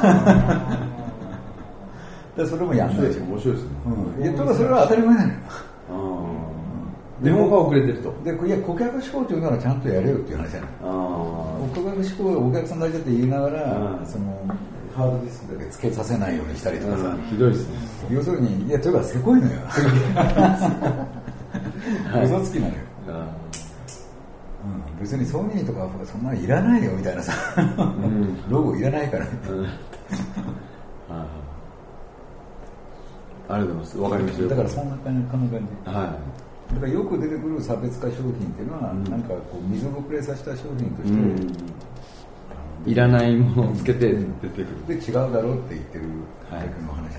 でそれもやんないし面白いですね、 うん、いやとかそれは当たり前なのよ。 デモが遅れてると。 で、いや、顧客志向というならちゃんとやれよっていう話じゃない。顧客志向をお客さん大事だって言いながら、そのハードディスクだけ付けさせないようにしたりとかさ。 ひどいですね。 要するに、いや、というかせこいのよ。嘘つきなのよ。うん、別にソニーとかそんなのいらないよみたいなさ、うん、ロゴいらないからみたいな。うんありがとうございます。わかりました。 だからそんな感じ、こんな感じ。はい。だからよく出てくる差別化商品っていうのは、うん、なんかこう水ぶくれさせた商品として、 うん、いらないものをつけて出てくる。 で違うだろうって言ってるタイプの話で、はい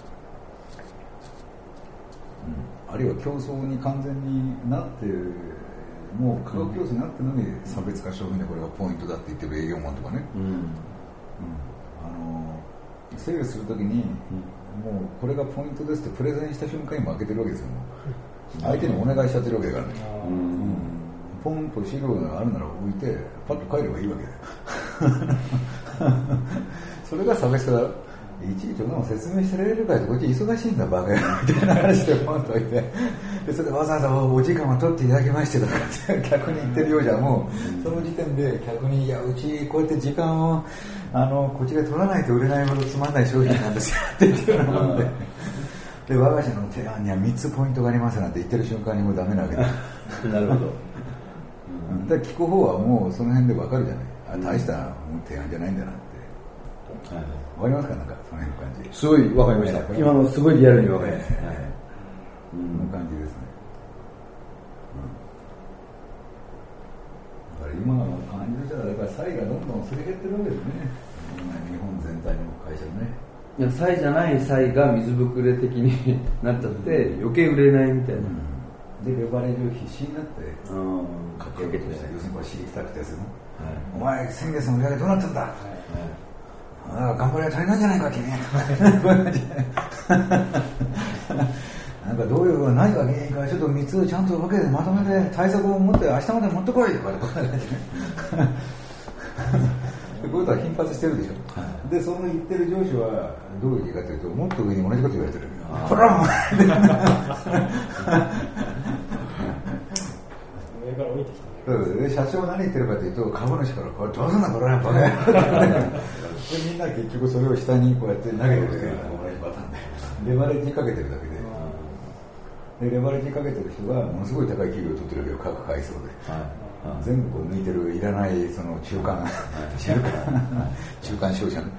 うん、あるいは競争に完全になって、もう価格競争になってるのに差別化商品でこれがポイントだって言ってる営業マンとかね。うんうん、あのセールするときに、うんもうこれがポイントですってプレゼンした瞬間に負けてるわけですよ。相手にお願いしちゃってるわけだからね。うん、ポンと資料があるなら置いてパッと帰ればいいわけだよ。それが差別化だ。いちいちでも説明してられるかいとこっち忙しいんだバカやみたいな話でポンと置いて、でそれでわざわざお時間を取っていただきましてとかって客に言ってるようじゃもうその時点で客にいやうちこうやって時間をあのこっちが取らないと売れないほどつまんない商品なんですよって言ってるようなもんで、で我が社の提案にはみっつポイントがありますなんて言ってる瞬間にもうダメなわけだ。 なるほど。 うん、だから聞く方はもうその辺で分かるじゃない。あ大した提案じゃないんだなって。はい、わかりますかなんかその辺の感じ。 すごいわかりました。今のすごいリアルにわかります。はい。 こんな感じですね。だから今の感じとしてはだから差異がどんどんすり減ってるわけですね。日本全体の会社のね。 いや差異じゃない差異が水ぶくれ的になっちゃって余計売れないみたいな。 うん、でレバレージを必死になってかけて要するにこれ知りたくてですよね。はい、お前先月の売り上げどうなったんだ。はいはいあ頑張りは足りないんじゃないか君なんかどういう何が原因かちょっとみっつちゃんと分けてまとめて対策を持って明日まで持ってこいとかこういうことは頻発してるでしょ、はい、でその言ってる上司はどういう意味かというともっと上に同じこと言われてるこれはお前上から降りてきたで社長何言ってるかというと株主からこれどうすんだこれバカやみんな結局それを下にこうやって投げてるような同じパターンでレバレッジかけてるだけででレバレッジかけてる人がものすごい高い給料を取ってるわけよ各階層で、はい、全部こう抜いてるいらないその中間中間中間商社の、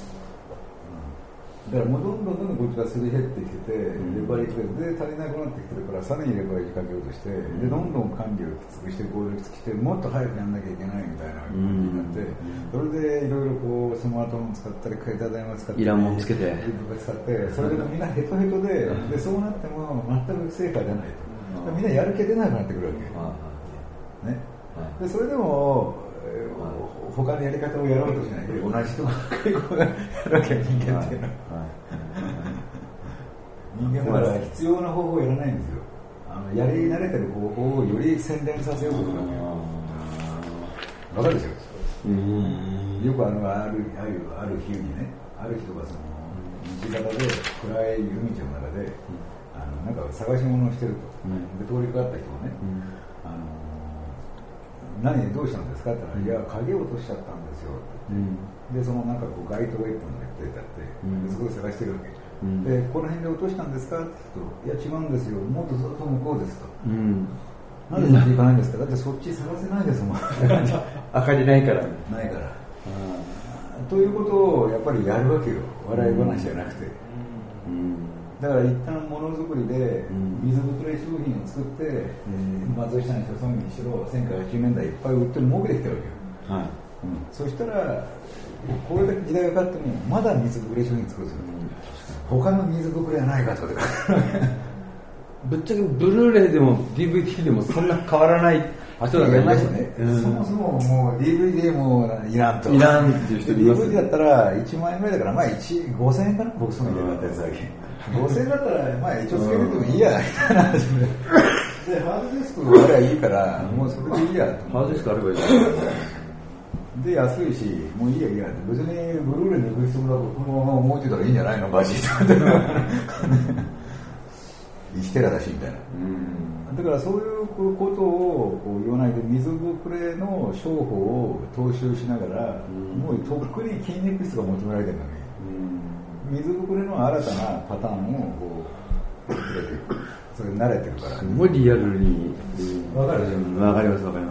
うん、だからもうどんどんどんどんこっちがすり減ってきてて、うん、レバレッジで足りなくなってきてるからさらにレバレッジかけようとして、うん、でどんどん管理をきつくして効率きてもっと早くやんなきゃいけないみたいな感じになって、うん、それでいろいろこうスマートフォン使ったり携帯電話使ったりいらんもんつけて使ってそれでみんなヘトヘトで、うん、でそうなっても全く成果出ないと、うん、みんなやる気出なくなってくるわけ、うん、ね、うん、でそれでも、えー、他のやり方をやろうとしないで同じ人がやるわけよ人間っていうのは人間はだから必要な方法をやらないんですよあのやり慣れてる方法をより洗練させようとするわけよわかるでしょうんよくあのあるあるある日にねある人がその道端で暗い夜道の中で、うん、あのなんか探し物をしてると、うん、で通りかかった人がね、うん、あの何どうしたんですかって言ったら、うん、いや鍵を落としちゃったんですよって言って、うん、でそのなんかこう街頭エプロンが出てあって、うん、ですごい探してるわけ、うん、でこの辺で落としたんですかって言うといや違うんですよもっとずっと向こうですと、うん、なんでそっち行かないんですかだってそっち探せないですもん明かりないからないからということをやっぱりやるわけよ笑い話じゃなくて、うん、だから一旦ものづくりで水ぶくれ商品を作って、うん、松下にしろソンにしろせんきゅうひゃくはちじゅうねんだいいっぱい売ってる儲けてきてるわけよ、はい、うん、そしたらこれだけ時代が変わってもまだ水ぶくれ商品作るんですよ、うん、他の水ぶくれはないかとかぶっちゃけブルーレイでも ディーブイディー でもそんな変わらない人がいますよね、うん、そもそももう ディーブイディー もいらんといらんっていう人います、ね、 ディーブイディー だったらいちまんえんぐらいだからまあごせんえんかな僕その家だったやつだけごせんえんだったらまあ一応つけててもいいやみたいな話ででハードディスクがあればいいからもうそれでいいやハードディスクあればいいで安いしもういいやいいや別にブルーレイに行く人ももう思ってたらいいんじゃないのバジー生きてらだしみたいな、うん、だからそういうことをこう言わないで水ぶくれの商法を踏襲しながら、うん、もうとっくに筋肉質が求められてるのに、うん、水ぶくれの新たなパターンをこうそれ慣れてるからすごいリアルにわ、うん、かるわかりますわかります、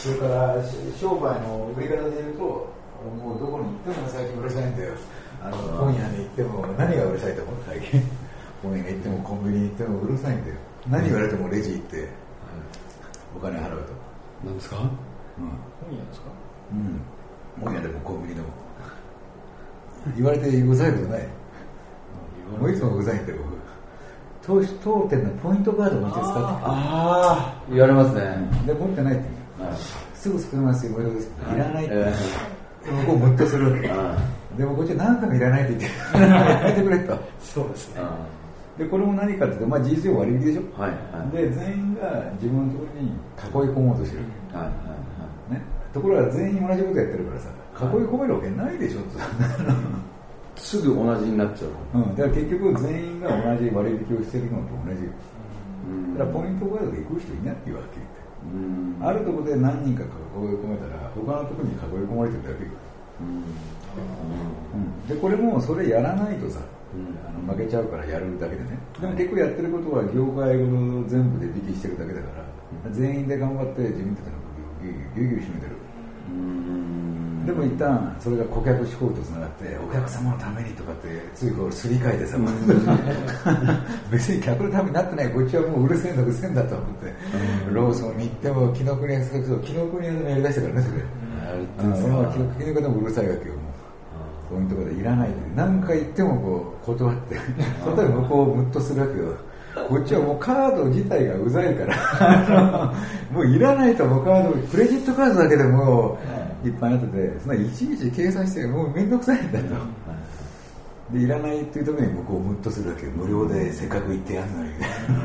それから商売の売り方で言うともうどこに行っても最近うるさいんだよあの本屋に行っても何がうるさいと思う最近本屋に行ってもコンビニに行ってもうるさいんだよ何言われてもレジ行って、うん、お金払うと何ですか、うん、 本屋ですかうん本屋でもコンビニでも言われてうざいことないもういつもうざいんだよ僕当店のポイントカード持って使ってああ言われますねで持ってないって言う、はい、すぐ作りますよいらないって、はい、向こうムッとするわけでもこっちは何回もいらないって言ってやめてくれとそうですねでこれも何かっていうと、まあ、事実上割引でしょ、はいはい、で全員が自分のところに囲い込もうとしてる、はいはいはいね、ところが全員同じことやってるからさ囲い込めるわけないでしょってすぐ同じになっちゃう、 うん、だから結局全員が同じ割引をしてるのと同じ、うん、だからポイントカードで行く人いないっていうわけ、うん、あるところで何人か囲い込めたら他のところに囲い込まれてるだけよ、うんうん、でこれもそれやらないとさうん、あの負けちゃうからやるだけでねでも結構やってることは業界を全部で引きしてるだけだから、うん、全員で頑張って自分たちの首をギュギュギュ締めてるうんでも一旦それが顧客志向とつながってお客様のためにとかってついこうすり替えてさ、うん、別に客のためになってないこっちはもううるせえんだうるせえんだと思って、うん、ローソンに行っても紀ノ国屋紀ノ国屋でもやりだしたからねそれ、うん、その紀ノ国屋でもうるさいわけよポイントがいらないって何回言ってもこう断って例えば向こうをムッとするわけよこっちはもうカード自体がうざいからもういらないともうカードクレジットカードだけでもいっぱいになってて、そんないちいち計算してもうめんどくさいんだと、でいらないっていう時に向こうムッとするわけ、無料でせっかく行ってやるのにみたいななる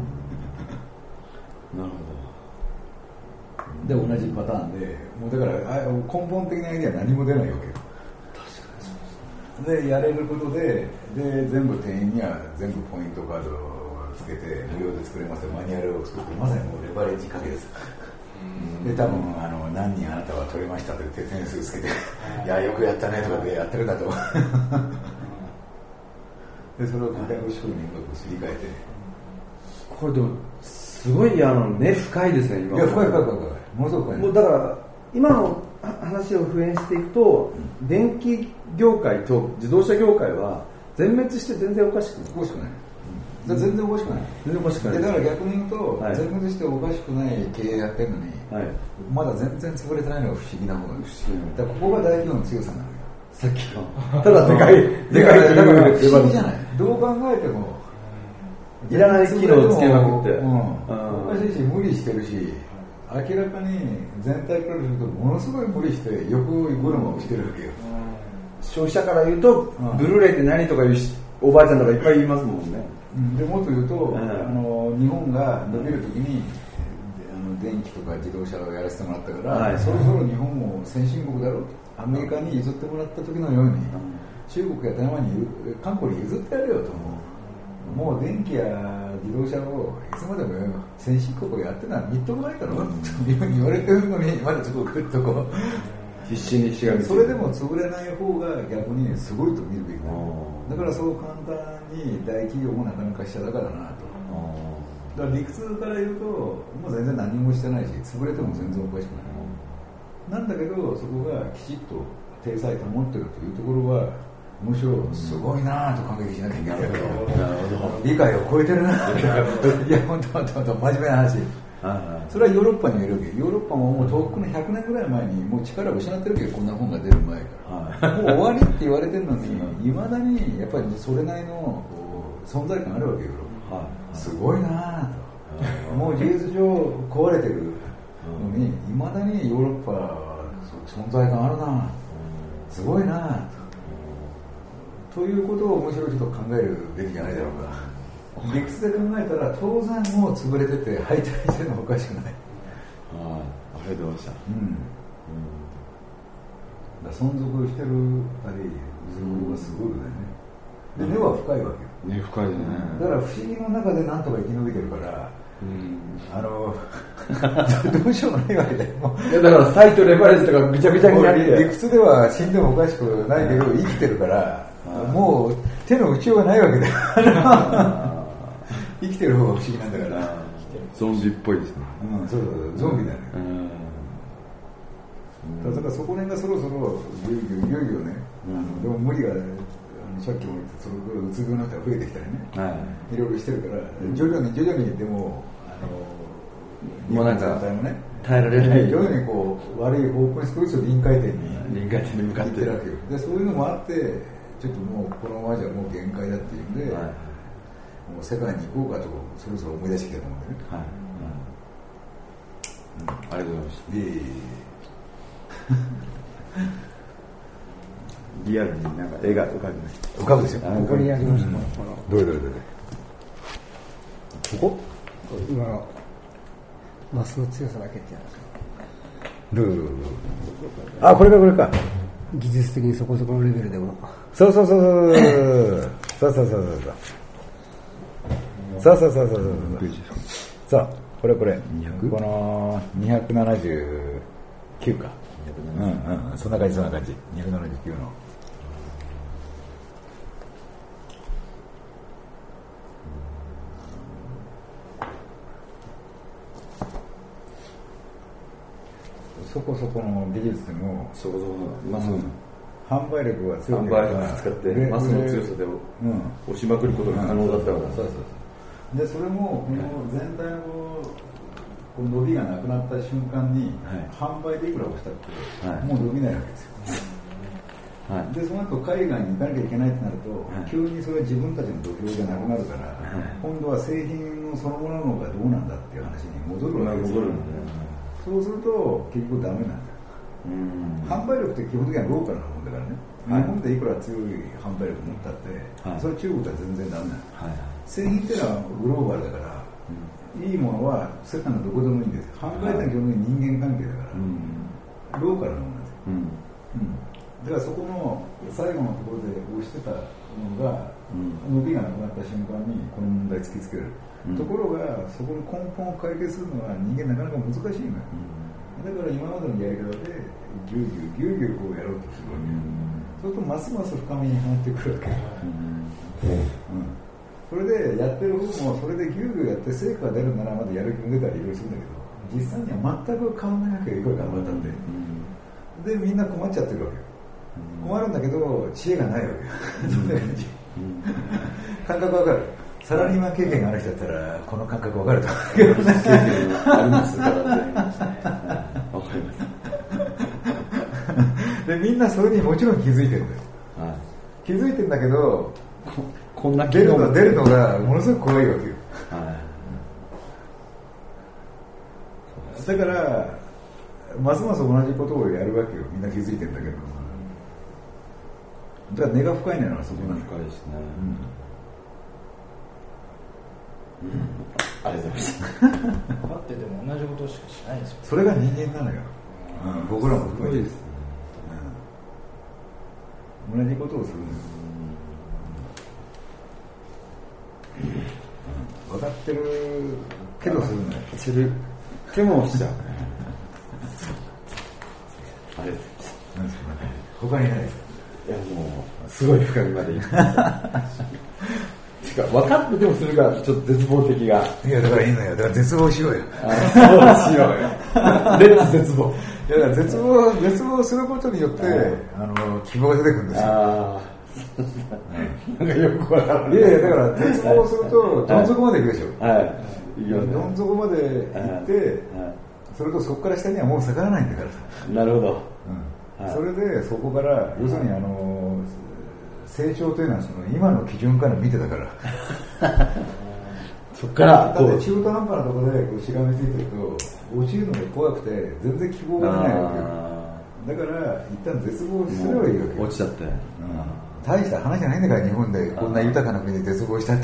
ほど。で同じパターンで、もうだから根本的なアイデアは何も出ないわけよ。確かにでやれることで、で全部店員には全部ポイントカードをつけて無料で作れますよ、マニュアルを作って、まさにもうレバレッジかけです。で多分あの何人あなたは取れましたと言って点数つけていやよくやったねとかでやってるんだとでそれを具体の仕組みにうまくすり替えて、 これでもすごいあの根深いですね今。 いや深い深い深い深い、ものすごく深い。 もうだから今の話を復縁していくと、うん、電気業界と自動車業界は全滅して全然おかしくない。 おかしくない。全然おかしくない。 全然おかしくない。 だから逆に言うと、 はい、 全滅しておかしくない経営やってるのに、はい、まだ全然潰れてないのが不思議な方が不思議。だからここが大企業の強さなのよ。 さっきの。ただでかい、でかいだから不思議じゃない。どう考えてもいらない機能をつけまくって、 うん、おかしいし無理してるし、明らかに全体からするとものすごい無理して欲車をしてるわけよ。 消費者から言うと、うん、ブルーレイって何とかいうおばあちゃんとかいっぱい言いますもんね。 でもっと言うと、うん、あの日本が伸びるときにあの電気とか自動車をやらせてもらったから、はい、そろそろ日本も先進国だろう、アメリカに譲ってもらった時のように、うん、中国や台湾に韓国に譲ってやるよと、うん、もう電気や自動車をいつまでも先進国がやってるのはみっともないだろう、うん、というふうに言われてるのにまだちょっとグッとこう必死にしがみついて、 それでも潰れない方が逆にすごいと見るべきだ。だからそう簡単に大企業もなかなかしちゃだからなと。だから理屈から言うともう全然何もしてないし潰れても全然おかしくない。なんだけどそこがきちっと体裁保ってるというところはむしろすごいなと感激しなきゃいけないけど、理解を超えてるな。いや本当本当真面目な話。それはヨーロッパにもいるわけ。ヨーロッパももう遠くのひゃくねんぐらい前にもう力を失ってるけど、こんな本が出る前から、はい、もう終わりって言われてるのにいまだにやっぱりそれなりのこう存在感あるわけよ、ヨーロッパ、はい、すごいなと。もう事実上壊れてるのにいまだにヨーロッパは存在感あるな、すごいなということをむしろちょっと考えるべきじゃないだろうか。理屈で考えたら当然もう潰れてて敗退してるのはおかしくない。 ああ、ありがとうございました。うん。 うん、だ存続してるあれすることがすごいよね。で根は深いわけよ。 根深いね。 だから不思議の中でなんとか生き延びてるから、うん、あのどうしようもないわけだよ。 いやだからサイトレバレッジとかぐちゃぐちゃになって、 理屈では死んでもおかしくないけど生きてるから、もう手の打ちようがないわけだよ。生きてる方が不思議なんだから。 ゾンビっぽいですね。 うん、そうそうゾンビだね。うん、だからそこら辺がそろそろいよいよいよいよね、うん、でも無理があのさっきも言ったそのうつ病の人が増えてきたりね、はい、いろいろしてるから、うん、徐々に徐々にでもあのもうなんかね、 耐えられない。 徐々にこう悪い方向に少しずつ臨界点に臨界点に向かってるわけよ。でそういうのもあってちょっともうこのままじゃもう限界だっていうんで。はい、もう世界に行こうかとそろそろ思い出してきたと思うんでね。はい。 うん、ありがとうございました。いえいえリアルになんか絵が浮かびました。 浮かぶですよ。 ここにありました。 どれどれどれ。ここ？ 今のマスの強さだけってやつ。どれどれどれ。あ、これかこれか。 技術的にそこそこのレベルでも。 そうそうそうそうそうそうそうそうそう。そうそうそうそうそうそう。これこれ。このにひゃくななじゅうきゅうか。うんうん。そんな感じそんな感じ。にひゃくななじゅうきゅうの。そこそこの技術でも。 そこそこのマスの。 販売力が強い。 販売力を使ってマスの強さで押しまくることが可能だったから。そうそうそう。 でそれもこの全体のこの伸びがなくなった瞬間に、はい、販売でいくら押したって、はい、もう伸びないわけですよ、はい、でその後海外に行かなきゃいけないってなると、はい、急にそれは自分たちの土俵じゃなくなるから、はい、今度は製品のそのものがどうなんだっていう話に戻るわけですよ、ね、そうすると結局ダメなんだよ。 販売力って基本的にはローカルなもんだからね、はい、日本でいくら強い販売力持ったって、はい、それは中国とは全然ダメなの、はい、製品っていうのはグローバルだから、うん、いいものは世界のどこでもいいんです。販売ってのは基本的に人間関係だから、はい、ローカルなものなんですよ、うんうん、だからそこの最後のところで押してたのが、うん、伸びがなくなった瞬間にこの問題突きつける、うん、ところがそこの根本を解決するのは人間なかなか難しいのよ、うん、だから今までのやり方でぎゅうぎゅうぎゅうぎゅうこうやろうとするわけ、うん、そうするとますます深みにはまってくるわけ、うんうん、それでやってる方もそれでぎゅうぎゅうやって成果が出るならまだやる気も出たりいろいろするんだけど、実際には全く変わらないわけよ、いくら頑張ったって、うん、でみんな困っちゃってるわけよ、困るんだけど知恵がないわけよ、うん、感覚わかる。サラリーマン経験がある人だったらこの感覚わかると思うけどね。ありますからね。わかります。でみんなそれにもちろん気づいてるんだよ。はい、気づいてるんだけど、こ, こんな出るの出るのがものすごく怖いわけよ。はい、だからますます同じことをやるわけよ。みんな気づいてるんだけど。だから根が深いのはそこなんです。深いですね。うんうん、ありがとうございます。 待ってても同じことしかしないんですよ。 それが人間なのよ。うん、僕らも含めてです。うん、同じことをするんです。うん、分かってるけどするのよ。 するけもしちゃう。 あれです。なんですかね。他にないですか。 いやもうすごい深みまでいく。てか分かっててもそれがちょっと絶望的が。 いやだからいいのよ。だから絶望しようよ。 そうしようよ。レッツ絶望。 いやだから絶望絶望することによってあの希望が出てくるんですよ。あなんかよくわからない。いやいやだから絶望するとどん底まで行くでしょ。はい。どん底まで行って、それとそこから下にはもう下がらないんだからさ。 なるほど。 うん、それでそこから要するにあの成長というのはその今の基準から見てたからそこからだって中途半端なところでこうしがみついてると落ちるのが怖くて全然希望が出ないわけよ。だから一旦絶望すればいいわけよ。 落ちちゃって、うん、 大した話じゃないんだから日本でこんな豊かな国で絶望したって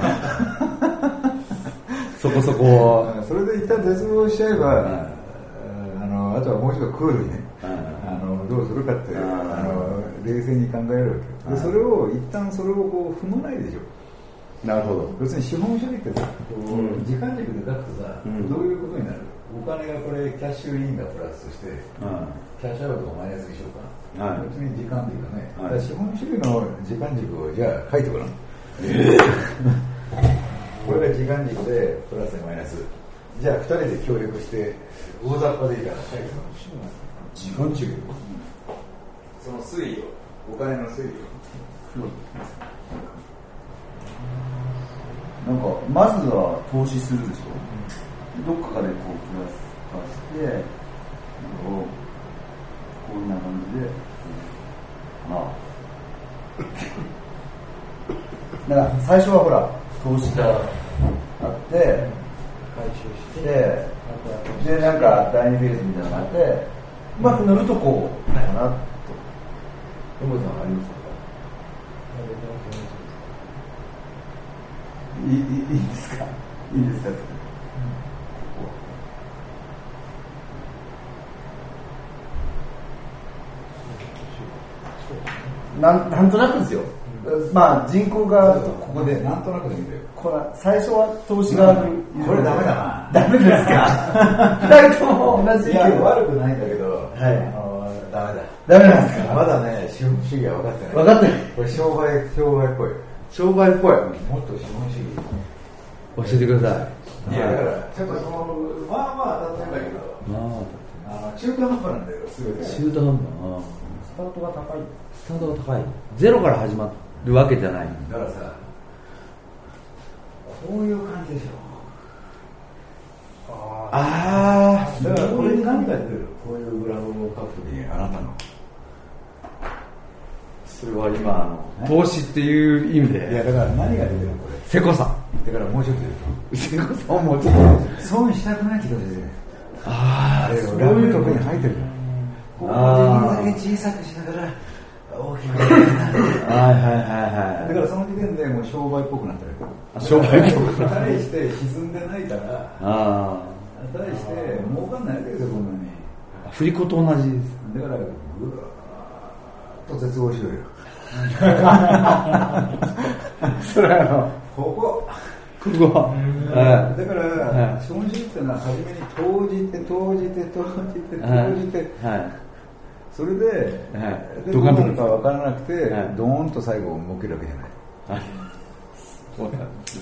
そこそこそれで一旦絶望しちゃえばあのあとはもう一度クールにねあのどうするかってあの冷静に考えるわけで、それを一旦それをこう踏まないでしょ。 なるほど。 要するに資本主義ってさ、こう、うん、時間軸で書くとさ、うん、どういうことになる。お金がこれキャッシュインがプラスとして、うん、キャッシュアウトがマイナスにしようかな、はい、別に時間っていうかね、はい、だから資本主義の時間軸をじゃあ書いてごらん、えー、これが時間軸でプラスマイナス、じゃあふたりで協力して大雑把でいいから書いてごらん。時間軸、その推移を、お金の推移を、 うん、なんかまずは投資するでしょ。どっかでこうプラス化して、こうこんな感じで、まあ、だから最初はほら投資があって、 回収して、 でなんか第二フェーズみたいなのがあって、うまくなるとこうかなと。山本さんありますか？いい、いいですか？いいですか？なん、なんとなくですよ。うん、まあ人口がここでなんとなくでいいんだよ。 これ最初は投資がある。 これダメだな。 ダメですか？二人とも同じ。 いや悪くないんだけど、 はい。 あのダメだ。 ダメなんですか？ まだね資本主義は分かってない。 分かってない。 これ商売商売っぽい。 商売っぽい。 もっと資本主義。 教えてください。いやだからちょっとそのまあまあ当たってんだけど、まああの中途半端なんだよすべて。 中途半端。スタートが高い。スタートが高い。ゼロから始まるわけじゃない。 だからさ、こういう感じでしょ。ああ。だからこれに何か出る。こういうグラフを書くときにあなたの。 それは今の投資っていう意味で。 いやだから何が出てるのこれ。 せこさ。 だからもうちょっと言うと。せこさをもうちょっと。 損したくない気が出てる。 ああ。 あれをラブとかに入ってるじゃん。 ここできるだけ小さくしながら大きくなる。 はいはいはいはい。 だからその時点でもう商売っぽくなってる。 商売っぽくなってる。 対して沈んでないから、 あ対して儲かんないわけですよ、こんなに。 振り子と同じです。 だから、ぐわーっと絶望しろよ。 それはあの、 ここ。 ここ。 だから、資本主義ってのは初めに投じて、投じて、投じて、投じて、それで、でどうなるか分からなくて、ドーンと最後動けるわけじゃない。 そうなんです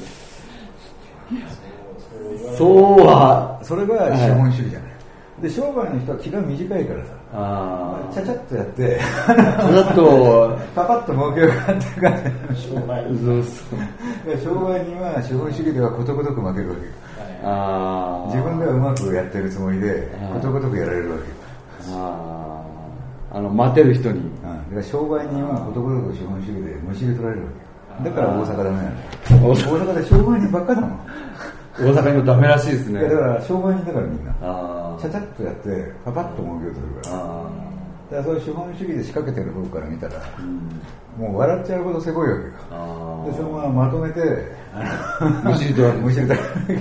ね。そうは、 それが資本主義じゃない。で、商売の人は気が短いからさ、あちゃちゃっとやって、ちゃちゃっと、パパッと儲けようかって感じ。商売そうそう。商売には資本主義ではことごとく負けるわけよ。あ自分ではうまくやってるつもりで、ことごとくやられるわけよ。ああの、待てる人に。だから商売人はことごとく資本主義でむしり取られるわけよ。だから大阪ダメなの。大阪で商売人ばっかりなの。 大阪にもダメらしいですね。 いやだから商売人だからみんな。ちゃちゃっとやってパパッと儲けようとするから。だからそういう資本主義で仕掛けてる方から見たら、うん、もう笑っちゃうほどせこいわけよ。でそのまままとめてむしり取られる。 むしり取られる。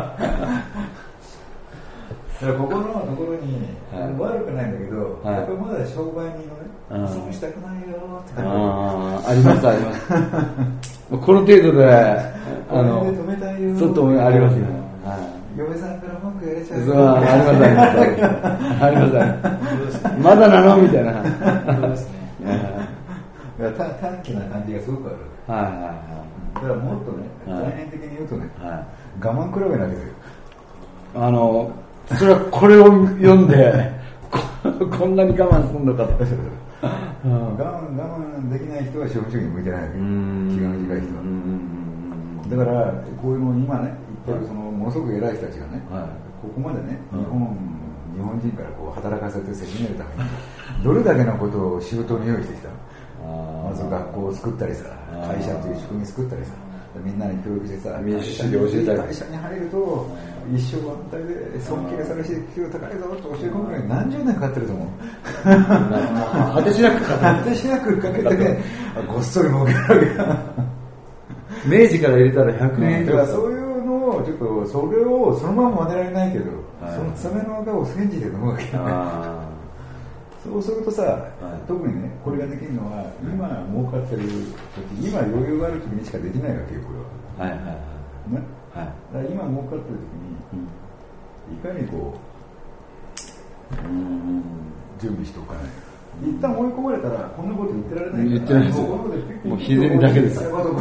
だからここのところに、はい、悪くないんだけど、はい、やっぱまだ商売人のね、損したくないよって感じ。 あありますあります。この程度で、 あの、止めたいよちょっとありますね。 嫁さんから文句やれちゃう。 そう、ありますあります。ありますあります。まだなのみたいな。そうですね。 短気な感じがすごくある。はいはいはい。だからもっとね、概念的に言うとね、我慢比べなきゃですよ。 あの、それはこれを読んで、こんなに我慢するのかと。 我慢我慢できない人は資本主義に向いてないわけ。気が短い人は。だからこういうの今ね言ってるそのものすごく偉い人たちがね、ここまでね日本日本人からこう働かせてせしめるためにどれだけのことを仕事に用意してきた。まず学校を作ったりさ、会社という仕組み作ったりさ。みんなに教育してさ、 民主主義教えたり会社に入ると一生安泰で尊敬されし給料高いぞと教え込むのに何十年かかってると思う。 果てしなくかかけて果てしなくかけてね、ごっそり儲けるわけだ。 明治から入れたらひゃくねん以上。 だからそういうのをちょっとそれをそのまま真似られないけど、その爪の赤を煎じて飲むわけだね。そうするとさ、はい、特にね、これができるのは、今儲かってる時、今余裕がある時にしかできないわけよ、これは。はいはいはい。ね。はい。だから今儲かってる時に、うん、いかにこう、うん、準備しておかないか。一旦追い込まれたら、こんなこと言ってられないから。 言ってないですよ。もう日銭だけですよ。 マ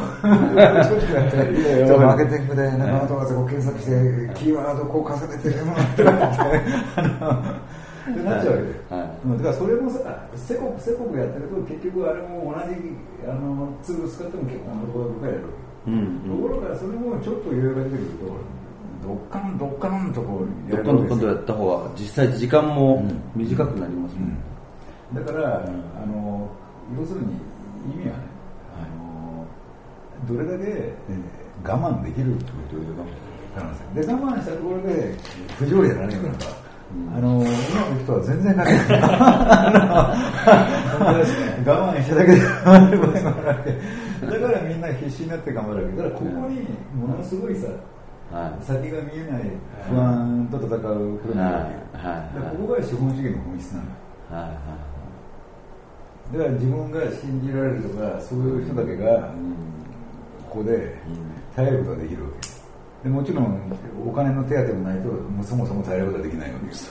ーケティングで仲間とかこう検索して、キーワードこう重ねて、ってなっちゃうわけで、はい、だからそれもさ、せこくせこくやってると結局あれも同じあのツール使っても結構なところがやるわけ、うんうん、ところがそれもちょっと余裕が出てくるとどっかんどっかんとこうやるわけですよ。どっかんどっかんとやった方が実際時間も短くなりますもん、ねうんうん、だから、うん、あの要するに意味はね、あのどれだけ我慢できるという可能性で、我慢したところで不条理やらねえからさあの今の人は全然関係ない。我慢しただけで頑張る場合もあるわけ。だからみんな必死になって頑張るわけ。だからここにものすごいさ、はい、先が見えない不安と戦うプロがあるわけ。はいはい、ここが資本主義の本質なの。はいはい、だから自分が信じられるとかそういう人だけがここで耐えることができるわけ。でもちろんお金の手当もないともうそもそも耐えることができないわけです。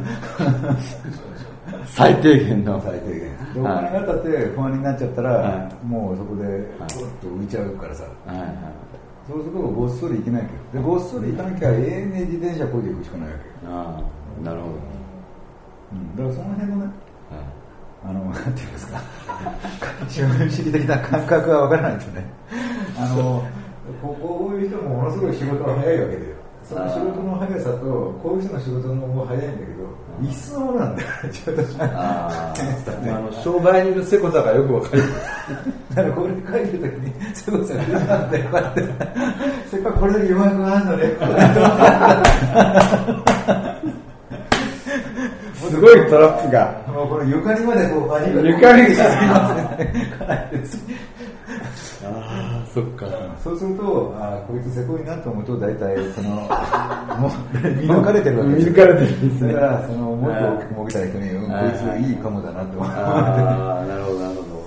最低限の最低限。でお金があったって不安になっちゃったら、はい、もうそこでちょっと浮いちゃうからさ。はいはい、そうするとごっそり行けないけど、でごっそり行かなきゃ永遠に自転車こいでいくしかないわけ。 ああ、なるほど。 うん、だからその辺のね、はい、あのなんていうんですか、資本主義的な感覚がわからないとね、あの。ここういう人もものすごい仕事が早いわけだよ。その仕事の速さとこういう人の仕事のも早いんだけど、異質なものなんだよ。 ああの商売人のせこさがよくわかる。 だからこれ書いてるときにせこさが出たんだよ。こうやってせっかくこれだけ余白があるのね。もすごいトラップが。もうこの床にまでこう、床にがつきますね。かなりです。 ああ、そっか。 そうすると、あこいつせこいなと思うと、大体、その、もう、見抜かれてるわけです。 見抜かれてるんですね。 だから、その、もっと大きくもぎた人に、うん、こいついいかもだなって思って。 ああ、なるほど、なるほど。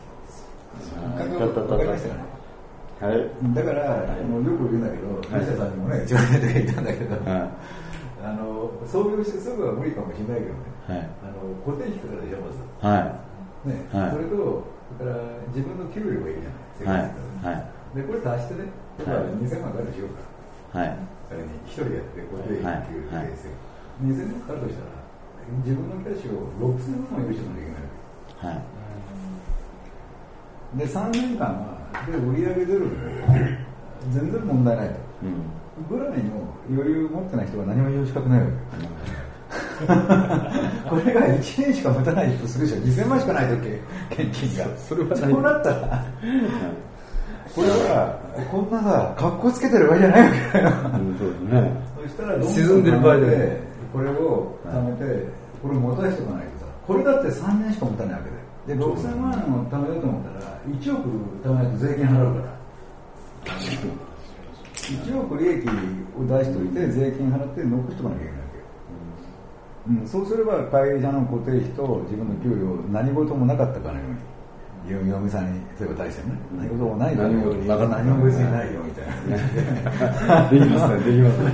わかりましたよね。 はい。 だから、もうよく言うんだけど、西田さんにもね、一番出ていたんだけど、 はい、 あの、創業してすぐは無理かもしれないけどね、はい、あの固定費からでしょ、まず。 はい。 ね、はい、それと、それから自分の給料がいいじゃない、生活費から、ね。はい。で、これ足してね、例えばにせんまんかかるでしょうか。はい。それに一人やって固定費給料ですよ。にせんまんかかるとしたら、自分のキャッシュをろくせんまん用意してもできない。はい。で、さんねんかんは、で売り上げゼロで全然問題ないと。うん、ぐらいの余裕持ってない人は何も言う資格ないわけ。これがいちねんしか持たないとするでしょ。にせんまんしかないとき、献金が。それはそうなったら、これは、こんなさ、格好つけてる場合じゃないわけだよ。そうですね。そしたらどんどん沈んでる場合で、これを貯めて、これを持たせておかないとさ、これだってさんねんしか持たないわけだよ。で、ろくせんまんを貯めようと思ったら、いちおく貯めないと税金払うから。確かに。いちおく利益を出しておいて、税金払って残しておかなきゃいけないわけよ。うん、そうすれば、会社の固定費と自分の給料、何事もなかったかのように、嫁さんに、例えば対してね、何事もないのように、何も別にないよ、みたいな。 できますね、できますね。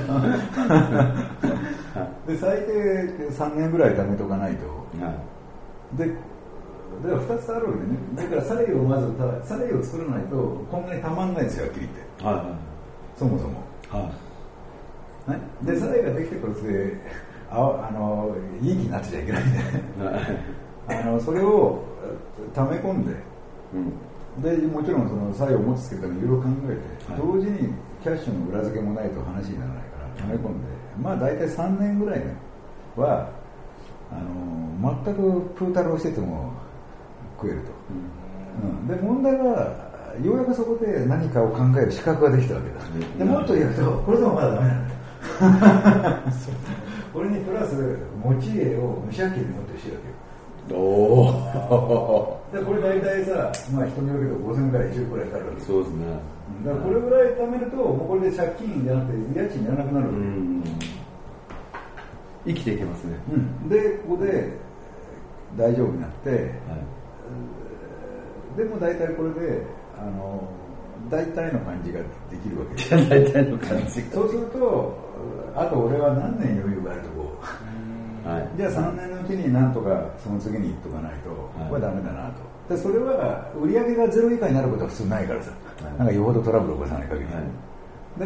で、最低さんねんぐらい貯めておかないと。でだからふたつあるわけでね。だからサレをまず、サレを作らないと、こんなにたまんないですよ、はっきり言って。はいはい、そもそも。はいね、で、サレができてこれで、ああの、いい気になってちゃいけないんで、あの、それを溜め込んで、うん、で、もちろんそのサレを持ちつけるためにいろいろ考えて、はい、同時にキャッシュの裏付けもないと話にならないから、溜め込んで、まあ大体さんねんぐらいは、あの、全くプータローしてても、食えると、うんうん、で問題はようやくそこで何かを考える資格ができたわけだ、うん、でもっと言うとこれでもまだダメなんだよこれにプラス持ち家を無借金で持ってほしいわけよ。おでこれ大体さ、まあ、人によるけどごせんからいちおくくらいかかるわけそうですね。 だからこれぐらい貯めるともうこれで借金じゃなくて家賃やらなくなるわけ、うん、 生きていけますね、 うん、でここで大丈夫になって、はいでも大体これで、あの、大体の感じができるわけです。 大体の感じそうすると、あと俺は何年余裕があるとこう。はい、じゃあさんねんのうちになんとかその次に行っとかないと、これはダメだなと。でそれは売り上げがゼロ以下になることは普通ないからさ。はい、なんかよほどトラブルを起こさない限り。はい、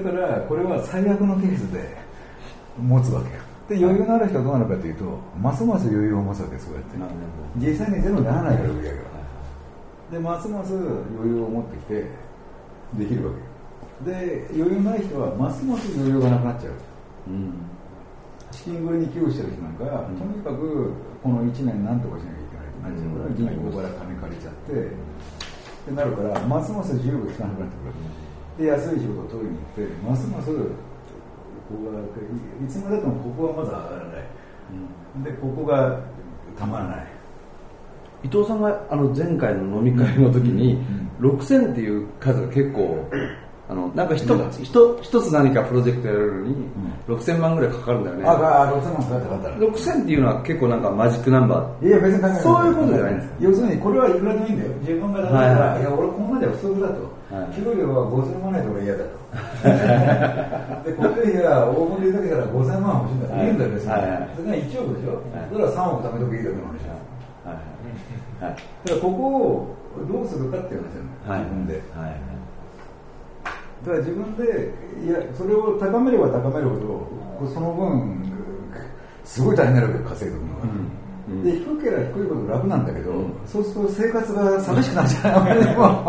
だから、これは最悪のケースで持つわけよ。で余裕のある人はどうなるかというと、ますます余裕を持つわけです、そうやって。実際にゼロにならないから売り上げは。でますます余裕を持ってきてできるわけで余裕ない人はますます余裕がなくなっちゃう、うん、資金繰りに寄与してる人なんか、うん、とにかくこのいちねん何とかしなきゃいけないってなっちゃうから、うん、銀行から金借りちゃって、うん、ってなるからますます自由が利かなくなってくるわけで安い仕事を取りに行ってますますここがいつまでたってもここはまず上がらない、うん、でここがたまらない。 伊藤さんがあの前回の飲み会の時にろくせんっていう数が結構あのなんか一つ何かプロジェクトやるのにろくせんまんぐらいかかるんだよね。 ああ、ろくせんまんかかったかかった。 ろくせんっていうのは結構なんかマジックナンバー。 いや別に考えない。 そういうことじゃないんですか。 要するにこれはいくらでもいいんだよ。自分がだから、はいはい、いや俺ここまでは不足だと。給料はごせんまんないと俺嫌だと。で、固定費が大物でだけからごせんまん欲しいんだと。いいんだよ別に。それがいちおくでしょ。それはさんおく貯めとけいいだけの話じゃん。はい、だからここをどうするかっていう話なの、はい、自分で、はい、だから自分でいやそれを高めれば高めるほどその分すごい大変になるわけ稼いでるのが、うん、で低ければ低いほど楽なんだけど、うん、そうすると生活が寂しくなっちゃうだ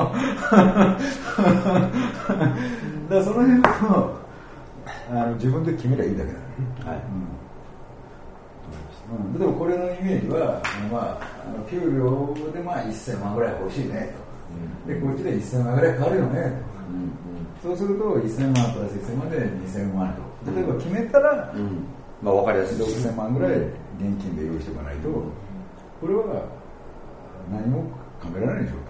からその辺はあの自分で決めりゃいいだけだね、はい、うん、例えばこれのイメージは、まあ、あの給料でまあせんまんぐらい欲しいねと、うん、でこっちでせんまんぐらい変わるよねと、うんうん、そうするとせんまんプラスせんまんでにせんまんと、例えば決めたら、うん、 まあ分かりやすいろくせんまんぐらい現金で用意しておかないと、これは何も考えられないでしょう、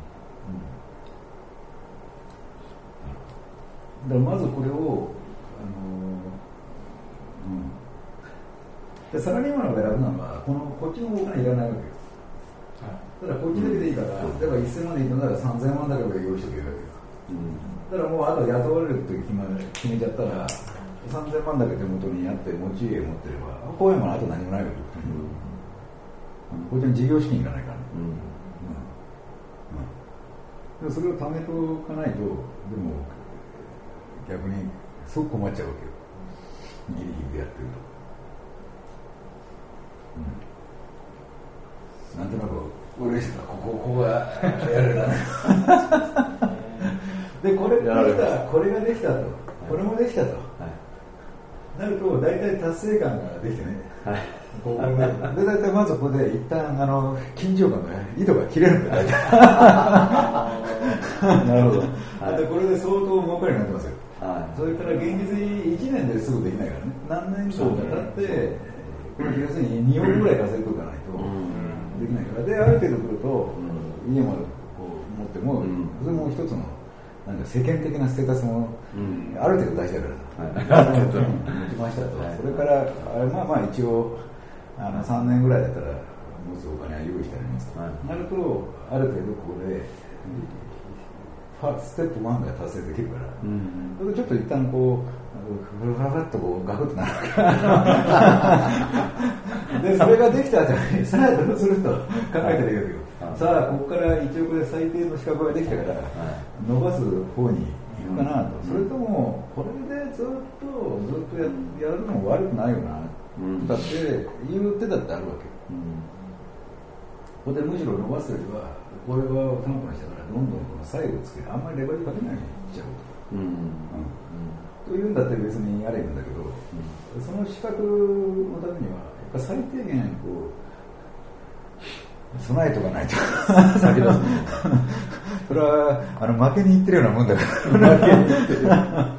うんうん、だからまずこれを、あのーうん、でサラリーマンが選ぶのはこのこっちのお金いらないわけよ、だからこっちだけでいいから、うん、だからせんまんでいいのならさんぜんまんだけで用意しておけばいいわけよ、うん、だからもうあと雇われるって決め、決めちゃったらさんぜんまんだけ手元にあって持ち家持ってればこういうものあと何もないわけよ、うん、こっちに事業資金いらないからね、うんうん、でそれを貯めておかないとでも逆にすごく困っちゃうわけよ、ギリギリでやってると、うん、なんとなく嬉しいな、ここ、ここがやるなで、これできた、これができたと、これもできたと、はい、なると大体達成感ができてね、はい、ここで大体まずここで一旦あの緊張感が糸が切れるんだよ、大体なるほど、はい、あとこれで相当儲かりになってますよ、はい、それから現実にいちねんですぐできないからね、何年間か経って、これ要するににおくぐらい稼いでおかないとできないから、である程度来ると、うん、家までこう持っても、うん、それも一つのなんか世間的なステータスも、うん、ある程度大事だから、はい、持ちましたと、はい、それからまあまあ一応あのさんねんぐらいだったら持つお金は用意してありますと、はい、なるとある程度ここでステップワンが達成できるから、うん、それでちょっと一旦こうふらふらっとこうガクッとなるでそれができた後にさあどうすると考えてるわけよ、はい、さあここからいちおくで最低の資格ができたから、はい、伸ばす方に行くかなと、うん、それともこれでずっとずっと や, やるのも悪くないよな、うん、だって言う手だってあるわけ、うん、ここでむしろ伸ばすよりはこれは担保にしたからどんどんこの最後つけてあんまりレバージかけないようにしちゃうと、うんうんうん、というんだって別にあれなんだけど、うん、その資格のためにはやっぱ最低限こう備えとかないと先出すそれはあの負けにいってるようなもんだから負けにいってる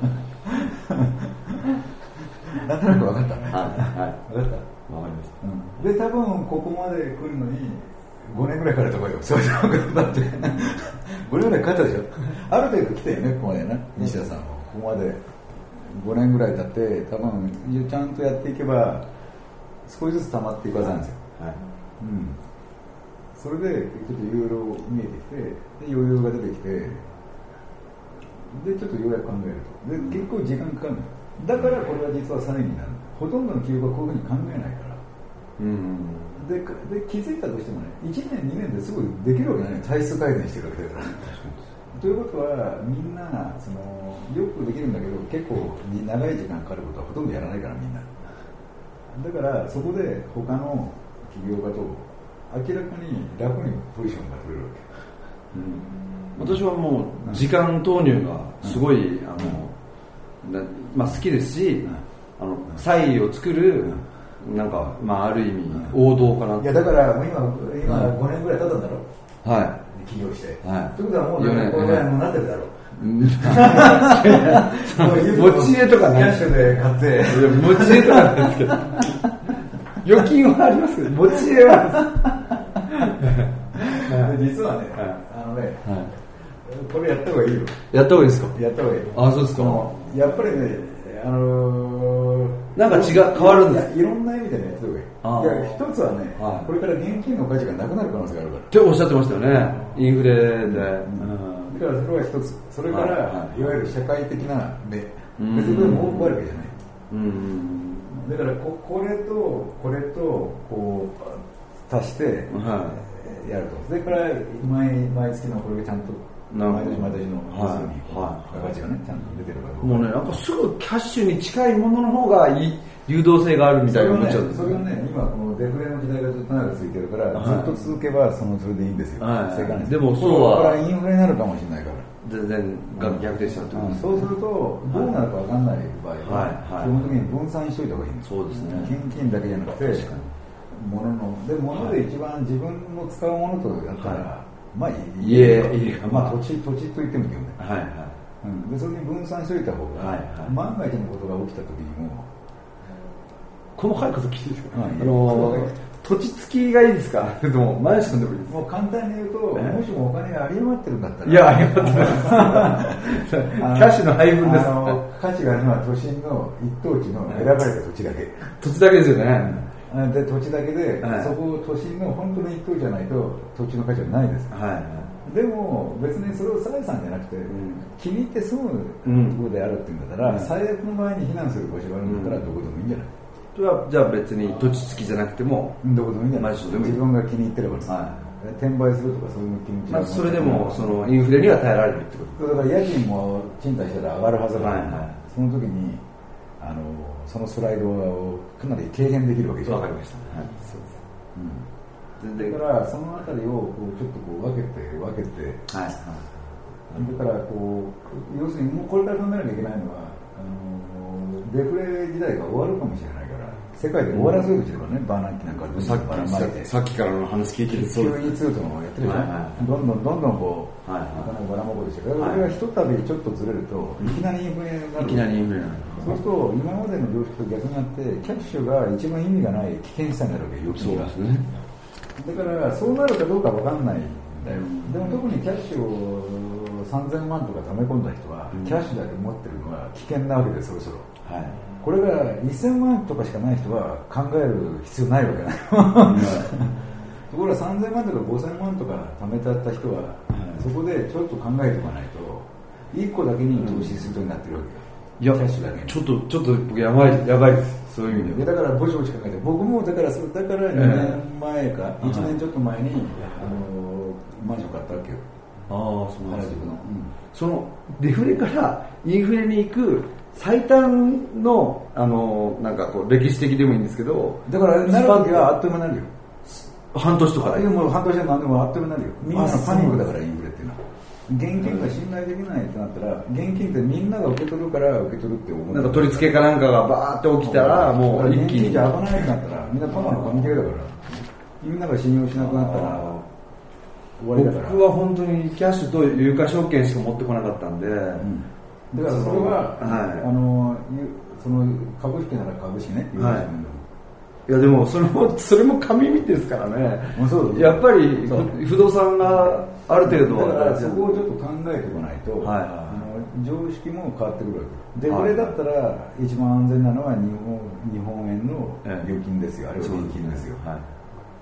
なんとなく分かったね、はいはい、分かった分かりました、うん、で多分ここまで来るのにごねんぐらいかかると思うよ、そういうことだってごねんぐらいかかったでしょある程度来たよね、ここまでね、西田さんもここまでごねんぐらい経って多分ちゃんとやっていけば少しずつ溜まっていくはずなんですよ、はいうん、それでちょっといろいろ見えてきてで余裕が出てきてでちょっとようやく考えるとで結構時間かかるだからこれは実は詐欺になるほとんどの企業がこういうふうに考えないから、うんで, で気づいたとしてもねいちねんにねんですぐできるわけないよ体質改善してるわけだからということはみんなそのよくできるんだけど結構長い時間かかることはほとんどやらないからみんなだからそこで他の企業家と明らかに楽にポジションが取れるわけ、 うん、私はもう時間投入がすごい、うん、あの、うんまあ、好きですし、うん、あの差異を作る、うんなんか、まあ、ある意味、王道かなって。 いや、だから、今、今ごねんぐらい経ったんだろはい。 起業して。 はい。 ということはもう、ね、これぐらいもうなってるだろう。持ち家とかね。 キャッシュで買って。 持ち家とかないですけど。預金はありますけど、持ち家は。 実はね、あのね、これやった方がいいよ。 やった方がいいですかやった方がいい。 あ、そうですか。 やっぱりね、あのー、 なんか違う、変わるんだいろんな意味でね、やった方がいい。いや、一つはね、はい、これから現金の価値がなくなる可能性があるから。 っておっしゃってましたよね、インフレで。うん、 だからそれは一つ。それから、はい、いわゆる社会的な目。別にこれも多くあるわけじゃない。うん、だからこ、これと、これと、こう、足して、はい、やると。それから、毎、毎月のこれがちゃんと、毎年毎年の数に価値がねちゃんと出てるから。 もうねなんかすぐキャッシュに近いものの方がいい流動性があるみたいな思っちゃうんですよ。それはね今このデフレの時代がずっと長く続いてるから、はい、ずっと続けばそのそれでいいんですよ。はい、世界にでもそうはこれからインフレになるかもしれないから。 全然逆転しちゃうってことです、ね。 そうするとどうなるかわかんない場合は、はいはい、基本的に分散しといた方がいいんです。 そうですね。 現金だけじゃなくて物ので物で一番自分の使うものとやったら。はいまあ、 家、 まあ、土地、土地と言ってもいいよね。 はいはい。 うん、でそれに分散しておいた方が、はいはい、万が一のことが起きた時にも、 細かいこと聞いていいですか、はい、あのー、土地付きがいいですかでもマンションでもいいですか。 もう簡単に言うと、もしもお金が有り余ってるんだったら、 いや、有り余ってますキャッシュの配分です。 あの価値があるのは都心の一等地の選ばれた土地だけ。 土地だけですよね。 で土地だけで、はい、そこを都心の本当の一等地じゃないと土地の価値はないです。はいはい、でも別にそれをサイさんじゃなくて、うん、気に入って住むところであるっていうんだったら、うん、最悪の場合に避難する場所があるんだったらどこでもいいんじゃない。 それはじゃあ別に土地付きじゃなくてもどこでもいいんじゃない。自分が気に入ってればです、はい、転売するとかそういう気持ちは、まあ、それでもそのインフレには耐えられるってことだから家賃も賃貸したら上がるはずだから、はいはい、その時にあのそのスライドをかなり軽減できるわけですよ。 わかりました、はい、そうです、 うん、だからそのあたりをこうちょっとこう分けて分けて、はいはい、だからこう要するにもうこれから考えなきゃいけないのはあのデフレ時代が終わるかもしれないから世界で終わらせるうちればね、バーナンキなんかさっきさっきからの話聞いてると キューイーツー ともやってるじゃない、はいはい、どんどんどんどんこう、はいはい、お金をばらまこうとしてる。だからこれがひとたびちょっとずれると、いきなりインフレになる。いきなりインフレになる。 そうすると今までの常識と逆になってキャッシュが一番意味がない危険資産になるわけ、預金が。そうですね。だからそうなるかどうかわかんないんだよ。でも特にキャッシュをさんぜんまんとか貯め込んだ人は、うん、キャッシュだけ持ってるのは危険なわけです、そろそろ。はい、これがせんまんとかしかない人は考える必要ないわけない。ところがさんぜんまんとかごせんまんとか貯めてあった人は、はい、そこでちょっと考えておかないといっこだけに投資するようになってるわけよ。 いや、キャッシュだけにちょっとちょっと僕やばいやばいです。そういう意味で。 だからぼちぼち考えて、僕もだからだからにねんまえか、えー、いちねんちょっと前に、あのマンション買ったわけよ。 ああ、そうなんですね。そのデフレからインフレに行く最短の、あのなんかこう歴史的でもいいんですけど、 だからなる時はあっという間になるよ。 半年とかで。もう半年は何でもあっという間になるよ。みんなのパニックだからインフレっていうのは。現金が信頼できないってなったら、現金ってみんなが受け取るから受け取るって思う。 なんか取り付けかなんかがバーって起きたら、もう一気に。 現金じゃ危ないってなったら、みんなパマの関係だから、みんなが信用しなくなったら終わりだから。 僕は本当にキャッシュと有価証券しか持ってこなかったんで、うんだからそれは、はい、あのその株式なら株式ね、 はい、いやでもそれもそれも紙見てですからね。 そうやっぱり不動産がある程度だからそこをちょっと考えておかないと、はい、あの常識も変わってくるわけで、これだったら一番安全なのは日本日本円の預金ですよ、ええ、あるいは現金ですよ。はい、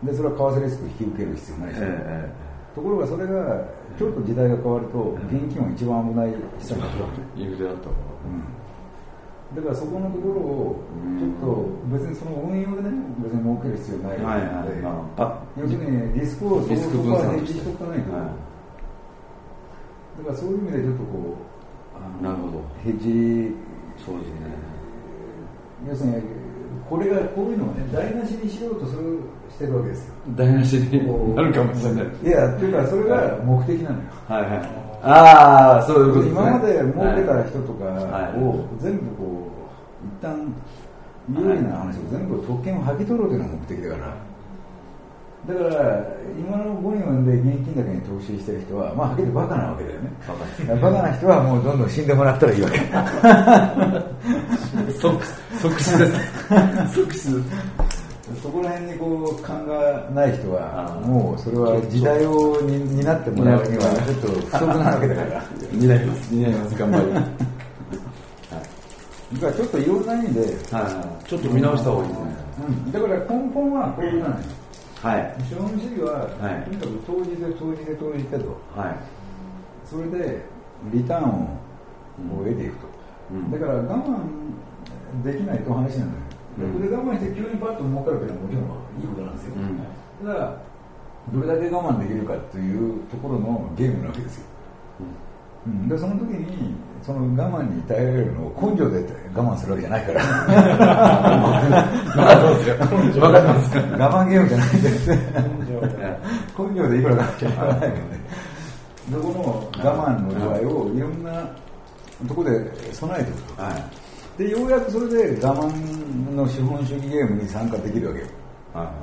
でそれは為替リスクを引き受ける必要ないし、ええところがそれがちょっと時代が変わると現金は一番危ない資産だと、 インフレだったから、 うん、だからそこのところをちょっと別にその運用でね別に儲ける必要ないので、はいはいまあ、要するにリスクをそこはヘッジしておかないと、はい、だからそういう意味でちょっとこうなるほどヘッジそうですね要するにこれがこういうのをね台無しにしようとするしてるわけですよ。 台無しになるかもしれない。 いやっていうかそれが目的なのよ。 はいはい。ああそういうことですね。 今まで儲けた人とかを全部こう一旦有利な話を全部特権を剥ぎ取ろうというのが目的だから。だから今のごねんで現金だけに投資してる人はまあはっきりバカなわけだよね。バカな人はもうどんどん死んでもらったらいいわけ。 即即死です。即死です。 そこら辺にこう勘がない人はもうそれは時代を担ってもらうにはちょっと不足なわけだから。 担います担います頑張ります。 だからちょっといろんな意味で、 はい、ちょっと見直した方がいいですね。 うん、だから根本はこういうことなんですよ。 はい、 資本主義は、はい、とにかく投じて投じて投じてと、はい、それでリターンを得ていくと、うん、だから我慢できないと話なんだよ、うん、それで我慢して急にパッと儲かるというのはもちろんいいことなんですよ、うん、ただどれだけ我慢できるかというところのゲームなわけですよ、うん、でその時にその我慢に耐えられるのを根性で我慢するわけじゃないから分かりますか我慢ゲームじゃないんです根性でいくらかじゃないのでそこの我慢の度合いをいろんなところで備えていくと、はい、でようやくそれで我慢の資本主義ゲームに参加できるわけよ、はい、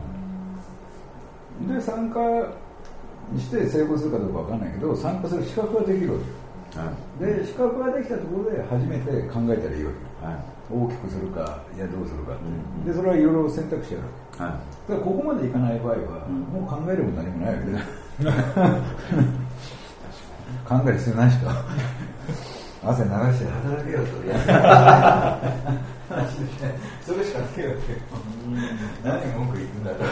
で参加して成功するかどうか分かんないけど参加する資格ができるわけよ、はい、で資格ができたところで初めて考えたらいいわけ、はい、 大きくするか、いやどうするか、うん、でそれはいろいろ選択肢ある、はい、だからここまでいかない場合は、うん、もう考えるも何もないわけね考える必要ないしか汗流して働けよとそれしかないわけよ何文句言うんだろ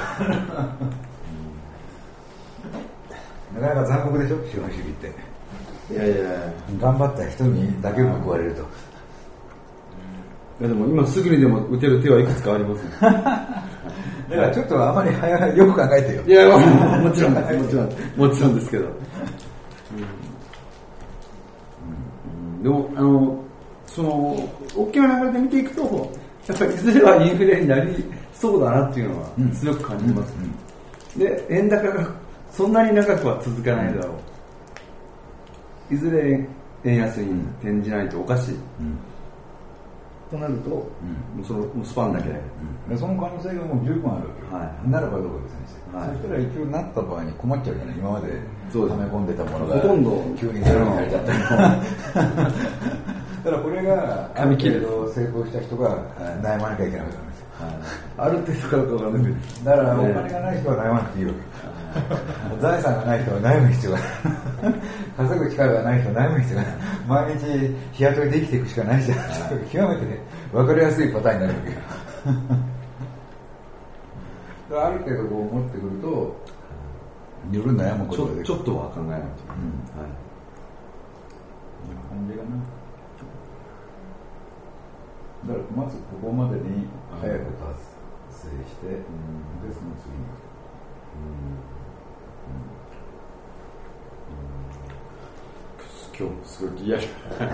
うなかなか残酷でしょ資本主義っていやいやいや頑張った人にだけ報われるといやでも今すぐにでも打てる手はいくつかあります、ね、だからちょっとあまり早よく考えてよいやもちろんもちろんもちろんですけど、うんうん、でもあのその大きな流れで見ていくとやっぱりいずれはインフレになりそうだなっていうのは強く感じます、うんうんうん、で円高がそんなに長くは続かないだろう、いずれ円安に転じないとおかしい、うんとなると、うん、そのスパンだけで、 うん、その可能性がもう十分あるわけよ、はい、なるかどうか別にして、はい、そしたら一応なった場合に困っちゃうじゃない今まで溜め込んでたものがほとんど急にゼロになっちゃったりだからこれがある程度成功した人が悩まなきゃいけないわけなんですよ、 はい、ある程度かどうかわかんないけどだからお金がない人は悩まなくていいわけ財産がない人は悩む必要がない稼ぐ力がない人は悩む必要がない毎日日雇いで生きていくしかないじゃん極めてね分かりやすいパターンになるわけよだからある程度こう持ってくるといろいろ悩むことができるちょっとは考えないと、うんはい、 感じがなだからまずここまでに早く達成して、うん、でその次に今日すごいリアル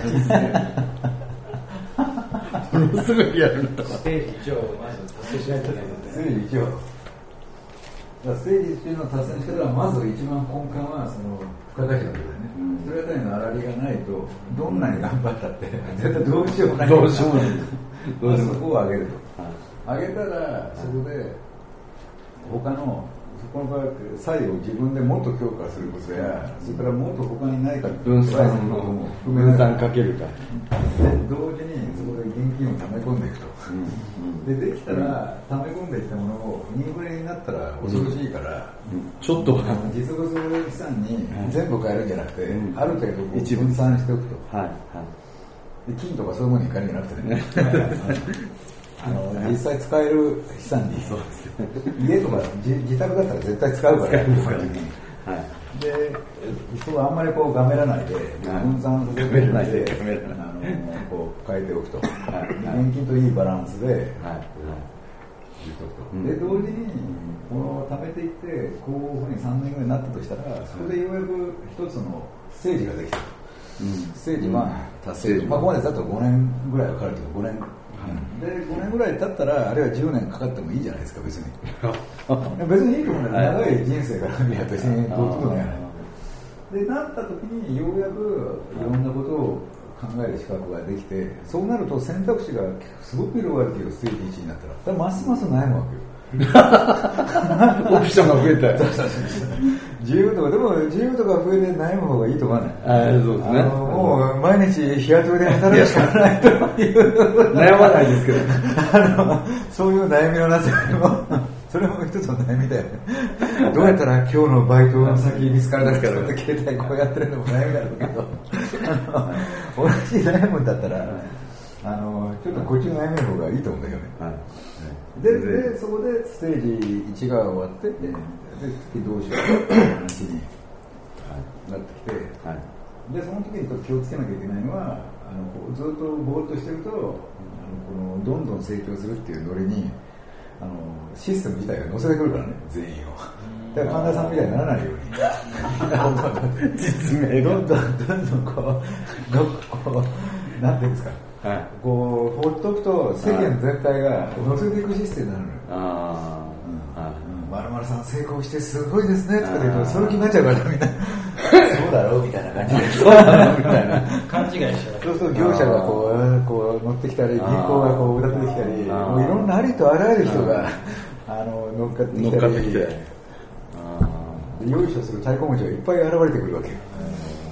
ものすごいリアルなステージいちをまず達成しないといけないのでステージいちをステージいちの達成の仕方はまず一番根幹はその付加価値のことだよね、うん、それあたりの粗利がないとどんなに頑張ったって絶対どうしようもないどうしようもないどうしようもないそこを上げると、はい、上げたらそこで他のそこの場合差異を自分でもっと強化することや、それからもっと他にないか分散の分散かけるかで同時にそこで現金を溜め込んでいくと、うんうん、でできたら溜め込んでいったものをインフレになったら恐ろしいから、 うん、ちょっと実物資産に全部変えるんじゃなくて、うん、ある程度こう分散しておくと、はいはい、で金とかそういうものに変えるんじゃなくてねあの実際使える資産にそうです、ね、家とか 自, 自宅だったら絶対使うから、ねはい、でそうあんまりこうがめらないで分散させてないであのこう変えておくと、はい、現金といいバランスで、はいはい、言っとくと、うん、で同時にこの貯めていってこういうふうにさんねんぐらいになったとしたらそこでようやく一つのステージができたと、うん、ステージは達成、まあ、ここまでだとごねんぐらいはかかるけどごねんでごねんぐらい経ったらあるいはじゅうねんかかってもいいじゃないですか別に別にいいと思うんだよ長い人生から見れば別にどうともないでなった時にようやくいろんなことを考える資格ができてそうなると選択肢がすごく広がるけどステージいちになったらだからますます悩むわけよオプションが増えた自由とかでも自由とか増えて悩む方がいいとかねあそうですねあのもう毎日日雇いで働くしかないという悩まないですけどあのそういう悩みのなさよりもそれも一つの悩みだよねどうやったら今日のバイトの先見つかるだろうって携帯こうやってるのも悩みだろうけど同じ悩むんだったらあのちょっとこっちの悩みの方がいいと思うんだよね、はいで, でそこでステージいちが終わってで次どうしようという話になってきて、はい、でその時に気をつけなきゃいけないのはあのこうずっとぼーっとしてるとあのこのどんどん成長するっていうノリにあのシステム自体が乗せてくるからね全員をだから神田さんみたいにならないように実名どんどんどんどんこうこうなんていうんですかはい、こう放っとくと世間全体が乗せていくシステムになるのよ。ああ、まるまるさん成功してすごいですねとか言うとその気になっちゃうからみんなそうだろうみたいな感じでそうだろうみたいな勘違いしちゃう。 そうすると業者がこうこう乗ってきたり銀行がこう裏出てきたりもういろんなありとあらゆる人があの乗っかってきたりで用意書する太鼓持ちがいっぱい現れてくるわけよ。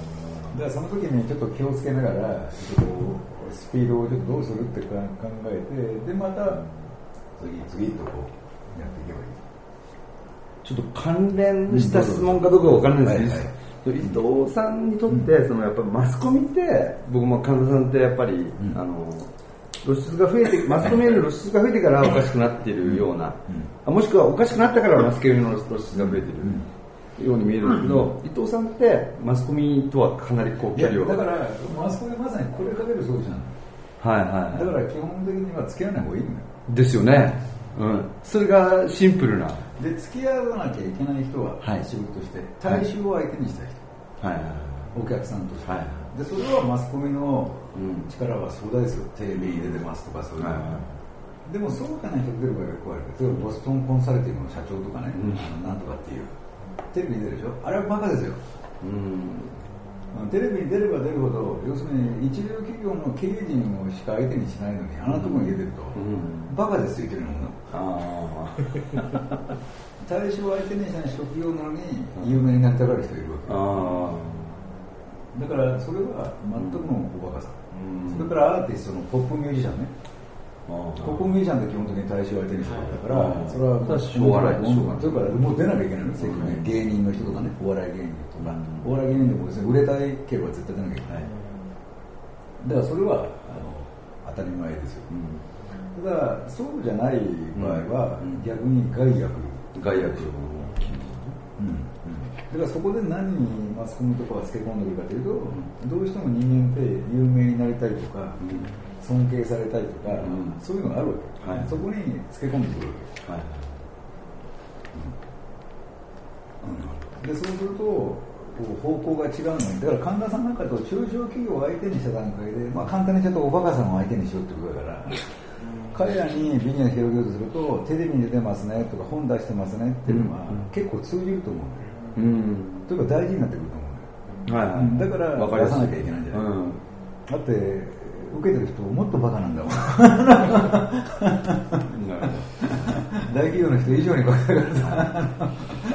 だからその時にちょっと気をつけながらスピードをちょっとどうするって考えて、でまた次々とこうやっていけばいい。 ちょっと関連した質問かどうかわからないですけど、伊藤さんにとって、うん、そのやっぱマスコミって僕も神田さんってやっぱり、うん、あの露出が増えてマスコミの露出が増えてからおかしくなっているような、うん、もしくはおかしくなったからマスコミの露出が増えている。うん、ように見えるんだけど、うん、伊藤さんってマスコミとはかなりこう距離を。 だからマスコミまさにこれかけるそうじゃん。 はいはい、はい。 だから基本的には付き合わない方がいいのよ。 ですよね。うん。それがシンプルな。 で付き合わなきゃいけない人は、はい、仕事として大衆を相手にした人。はいはいはい。お客さんとして。はいはい。でそれはマスコミの力は壮大ですよ。テレビに出てますとかそういうの。はいはい、でもそうじゃない人出る場合が結構あるけど、例えばボストンコンサルティングの社長とかね、うん、なんとかっていう。テレビに出るでしょ、あれはバカですよ。うん、テレビに出れば出るほど、要するに一流企業の経営陣をしか相手にしないのに、あんなところに出てると、うん、バカですよ、言ってるのもの。大衆を相手にしない職業なのに、有名になりたがる人いるわけ。だからそれは全くのおバカさ。うん、それからアーティストのポップミュージシャンね。ポップミュージシャンって基本的に大衆を相手にするわけだから、それはしょうがないでしょうがない。 それからもう出なきゃいけないの、うん、芸人の人とかね、お笑い芸人とか、うん、お笑い芸人でもですね、売れたいければ絶対出なきゃいけない。だからそれはあの当たり前ですよ。うん、ただそうじゃない場合は、うん、逆に害悪。 害悪。 うんうん、だからそこで何にマスコミとかはつけ込んでるかというと、うん、どうしても人間って有名になりたいとか、うん、尊敬されたいとか、うん、そういうのがあるわけ、はい、そこにつけ込んでくるわけ、はいうんうん、でそうすると方向が違うのに、だから神田さんなんかと中小企業を相手にした段階で、まあ、簡単にちょっとおバカさんを相手にしようってことだから彼らにビジネス広げようとするとテレビに出てますねとか本出してますねっていうのは、うん、結構通じると思うんだよ、うん、というか大事になってくると思うんだよ、はいはい、だから出さなきゃいけないんじゃない、うん、だって受けてる人もっとバカなんだもん大企業の人以上にバカだからさ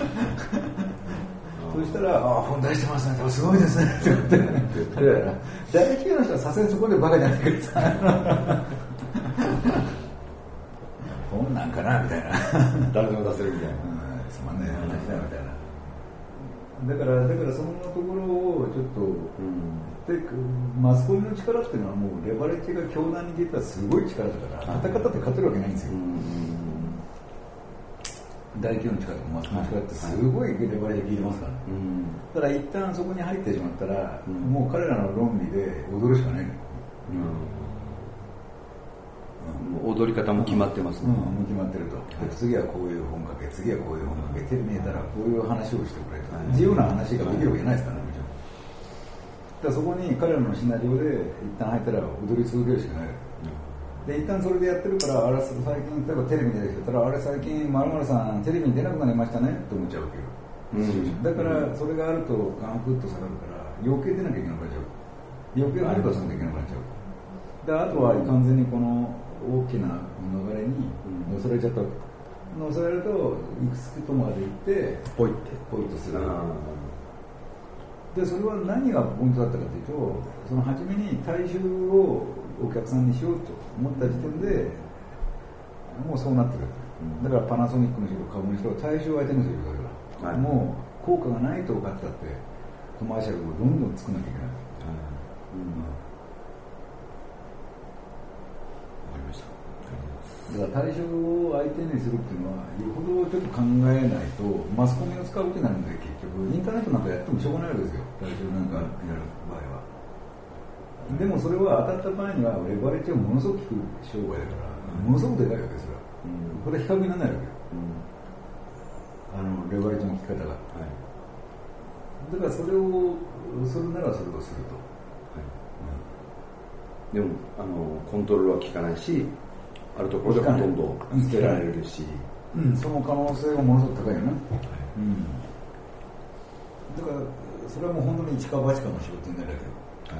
そしたら、ああ、本出してますね、すごいですねって言って、大企業の人はさすがにそこでバカじゃないけどさ本なんかなみたいな誰でも出せるみたいな、うん、 つまんねえ話だみたいな。だから、だからそのところをちょっと、うん、でマスコミの力っていうのはもうレバレッジが強弾に出たらすごい力だから、戦ったって勝てるわけないんですよ。うん、大企業の力とかマスコミの力ってすごいレバレッジが効いてますから、ね、うん、だから一旦そこに入ってしまったら、うん、もう彼らの論理で踊るしかないのよ。 うん、踊り方も決まってますね、 うん、もう決まってると、はい、次はこういう本かけ、次はこういう本かけ、テレビ見えたらこういう話をしてくれと、はい、自由な話ができるわけじゃないですからね、もちろん。だからそこに彼らのシナリオで一旦入ったら踊り続けるしかない、うん、で一旦それでやってるから、あれ最近例えばテレビに出てきたら、あれ最近〇〇さんテレビに出なくなりましたねって思っちゃうわけよ、うん、だからそれがあるとガンクッと下がるから余計出なきゃいけなくなっちゃう、余計何かさなきゃいけなくなっちゃう。であとは完全にこの大きな流れに乗せられちゃったわけ、乗せられるといくつとまで行ってポイってポイッとする。でそれは何がポイントだったかというと、その初めに大衆をお客さんにしようと思った時点でもうそうなってくる、うん、だからパナソニックの人と株の人は大衆を相手にするから、はい、もう効果がないと分かったってコマーシャルをどんどん作らなきゃいけない、はいうんだから対象を相手にするっていうのはよほどちょっと考えないとマスコミを使うってなるんで、結局インターネットなんかやってもしょうがないわけですよ、対象なんかやる場合は。でもそれは当たった場合にはレバレッジがものすごく効く商売だから、ものすごくでかいわけですよ、うん、これは比較にならないわけよ、うん、あのレバレッジの効き方が、はい、だからそれをするならそれとすると、 はいうん、でもあのコントロールは効かないし、あるところでほとんど捨てられるし、 うん、その可能性がものすごく高いよね、はいうん、だからそれはもう本当に一か八かの仕事になるわけよ、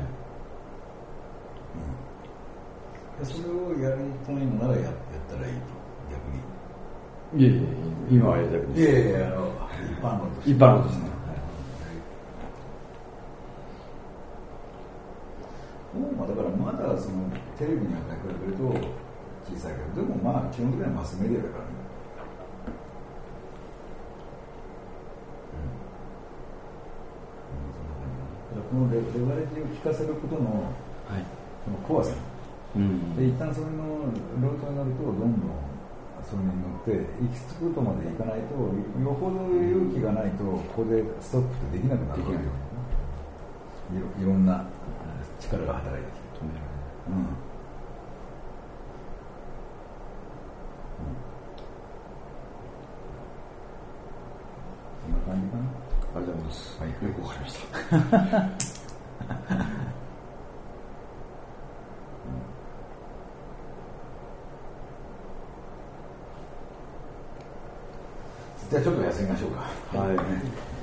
はいうん、それをやるためになら や, やったらいいと、逆に。 いやいや今はやりたくない。 いやいやあの一般論として一般論としてね、はまあだからまだそのテレビに比べると小さいけど、でもまあ基本的にはマスメディアだからね。このレバレッジを効かせることの、はい、その怖さ、うん、で一旦それのルートになるとどんどんそれに乗って行き着くとまでいかないと、よほど勇気がないとここでストップってできなくなるわけよ。いろんな力が働いてきて、うんうん、そんな感じかな。 ありがとうございます。はい、よくわかりました。 じゃあちょっと休みましょうか。 はい。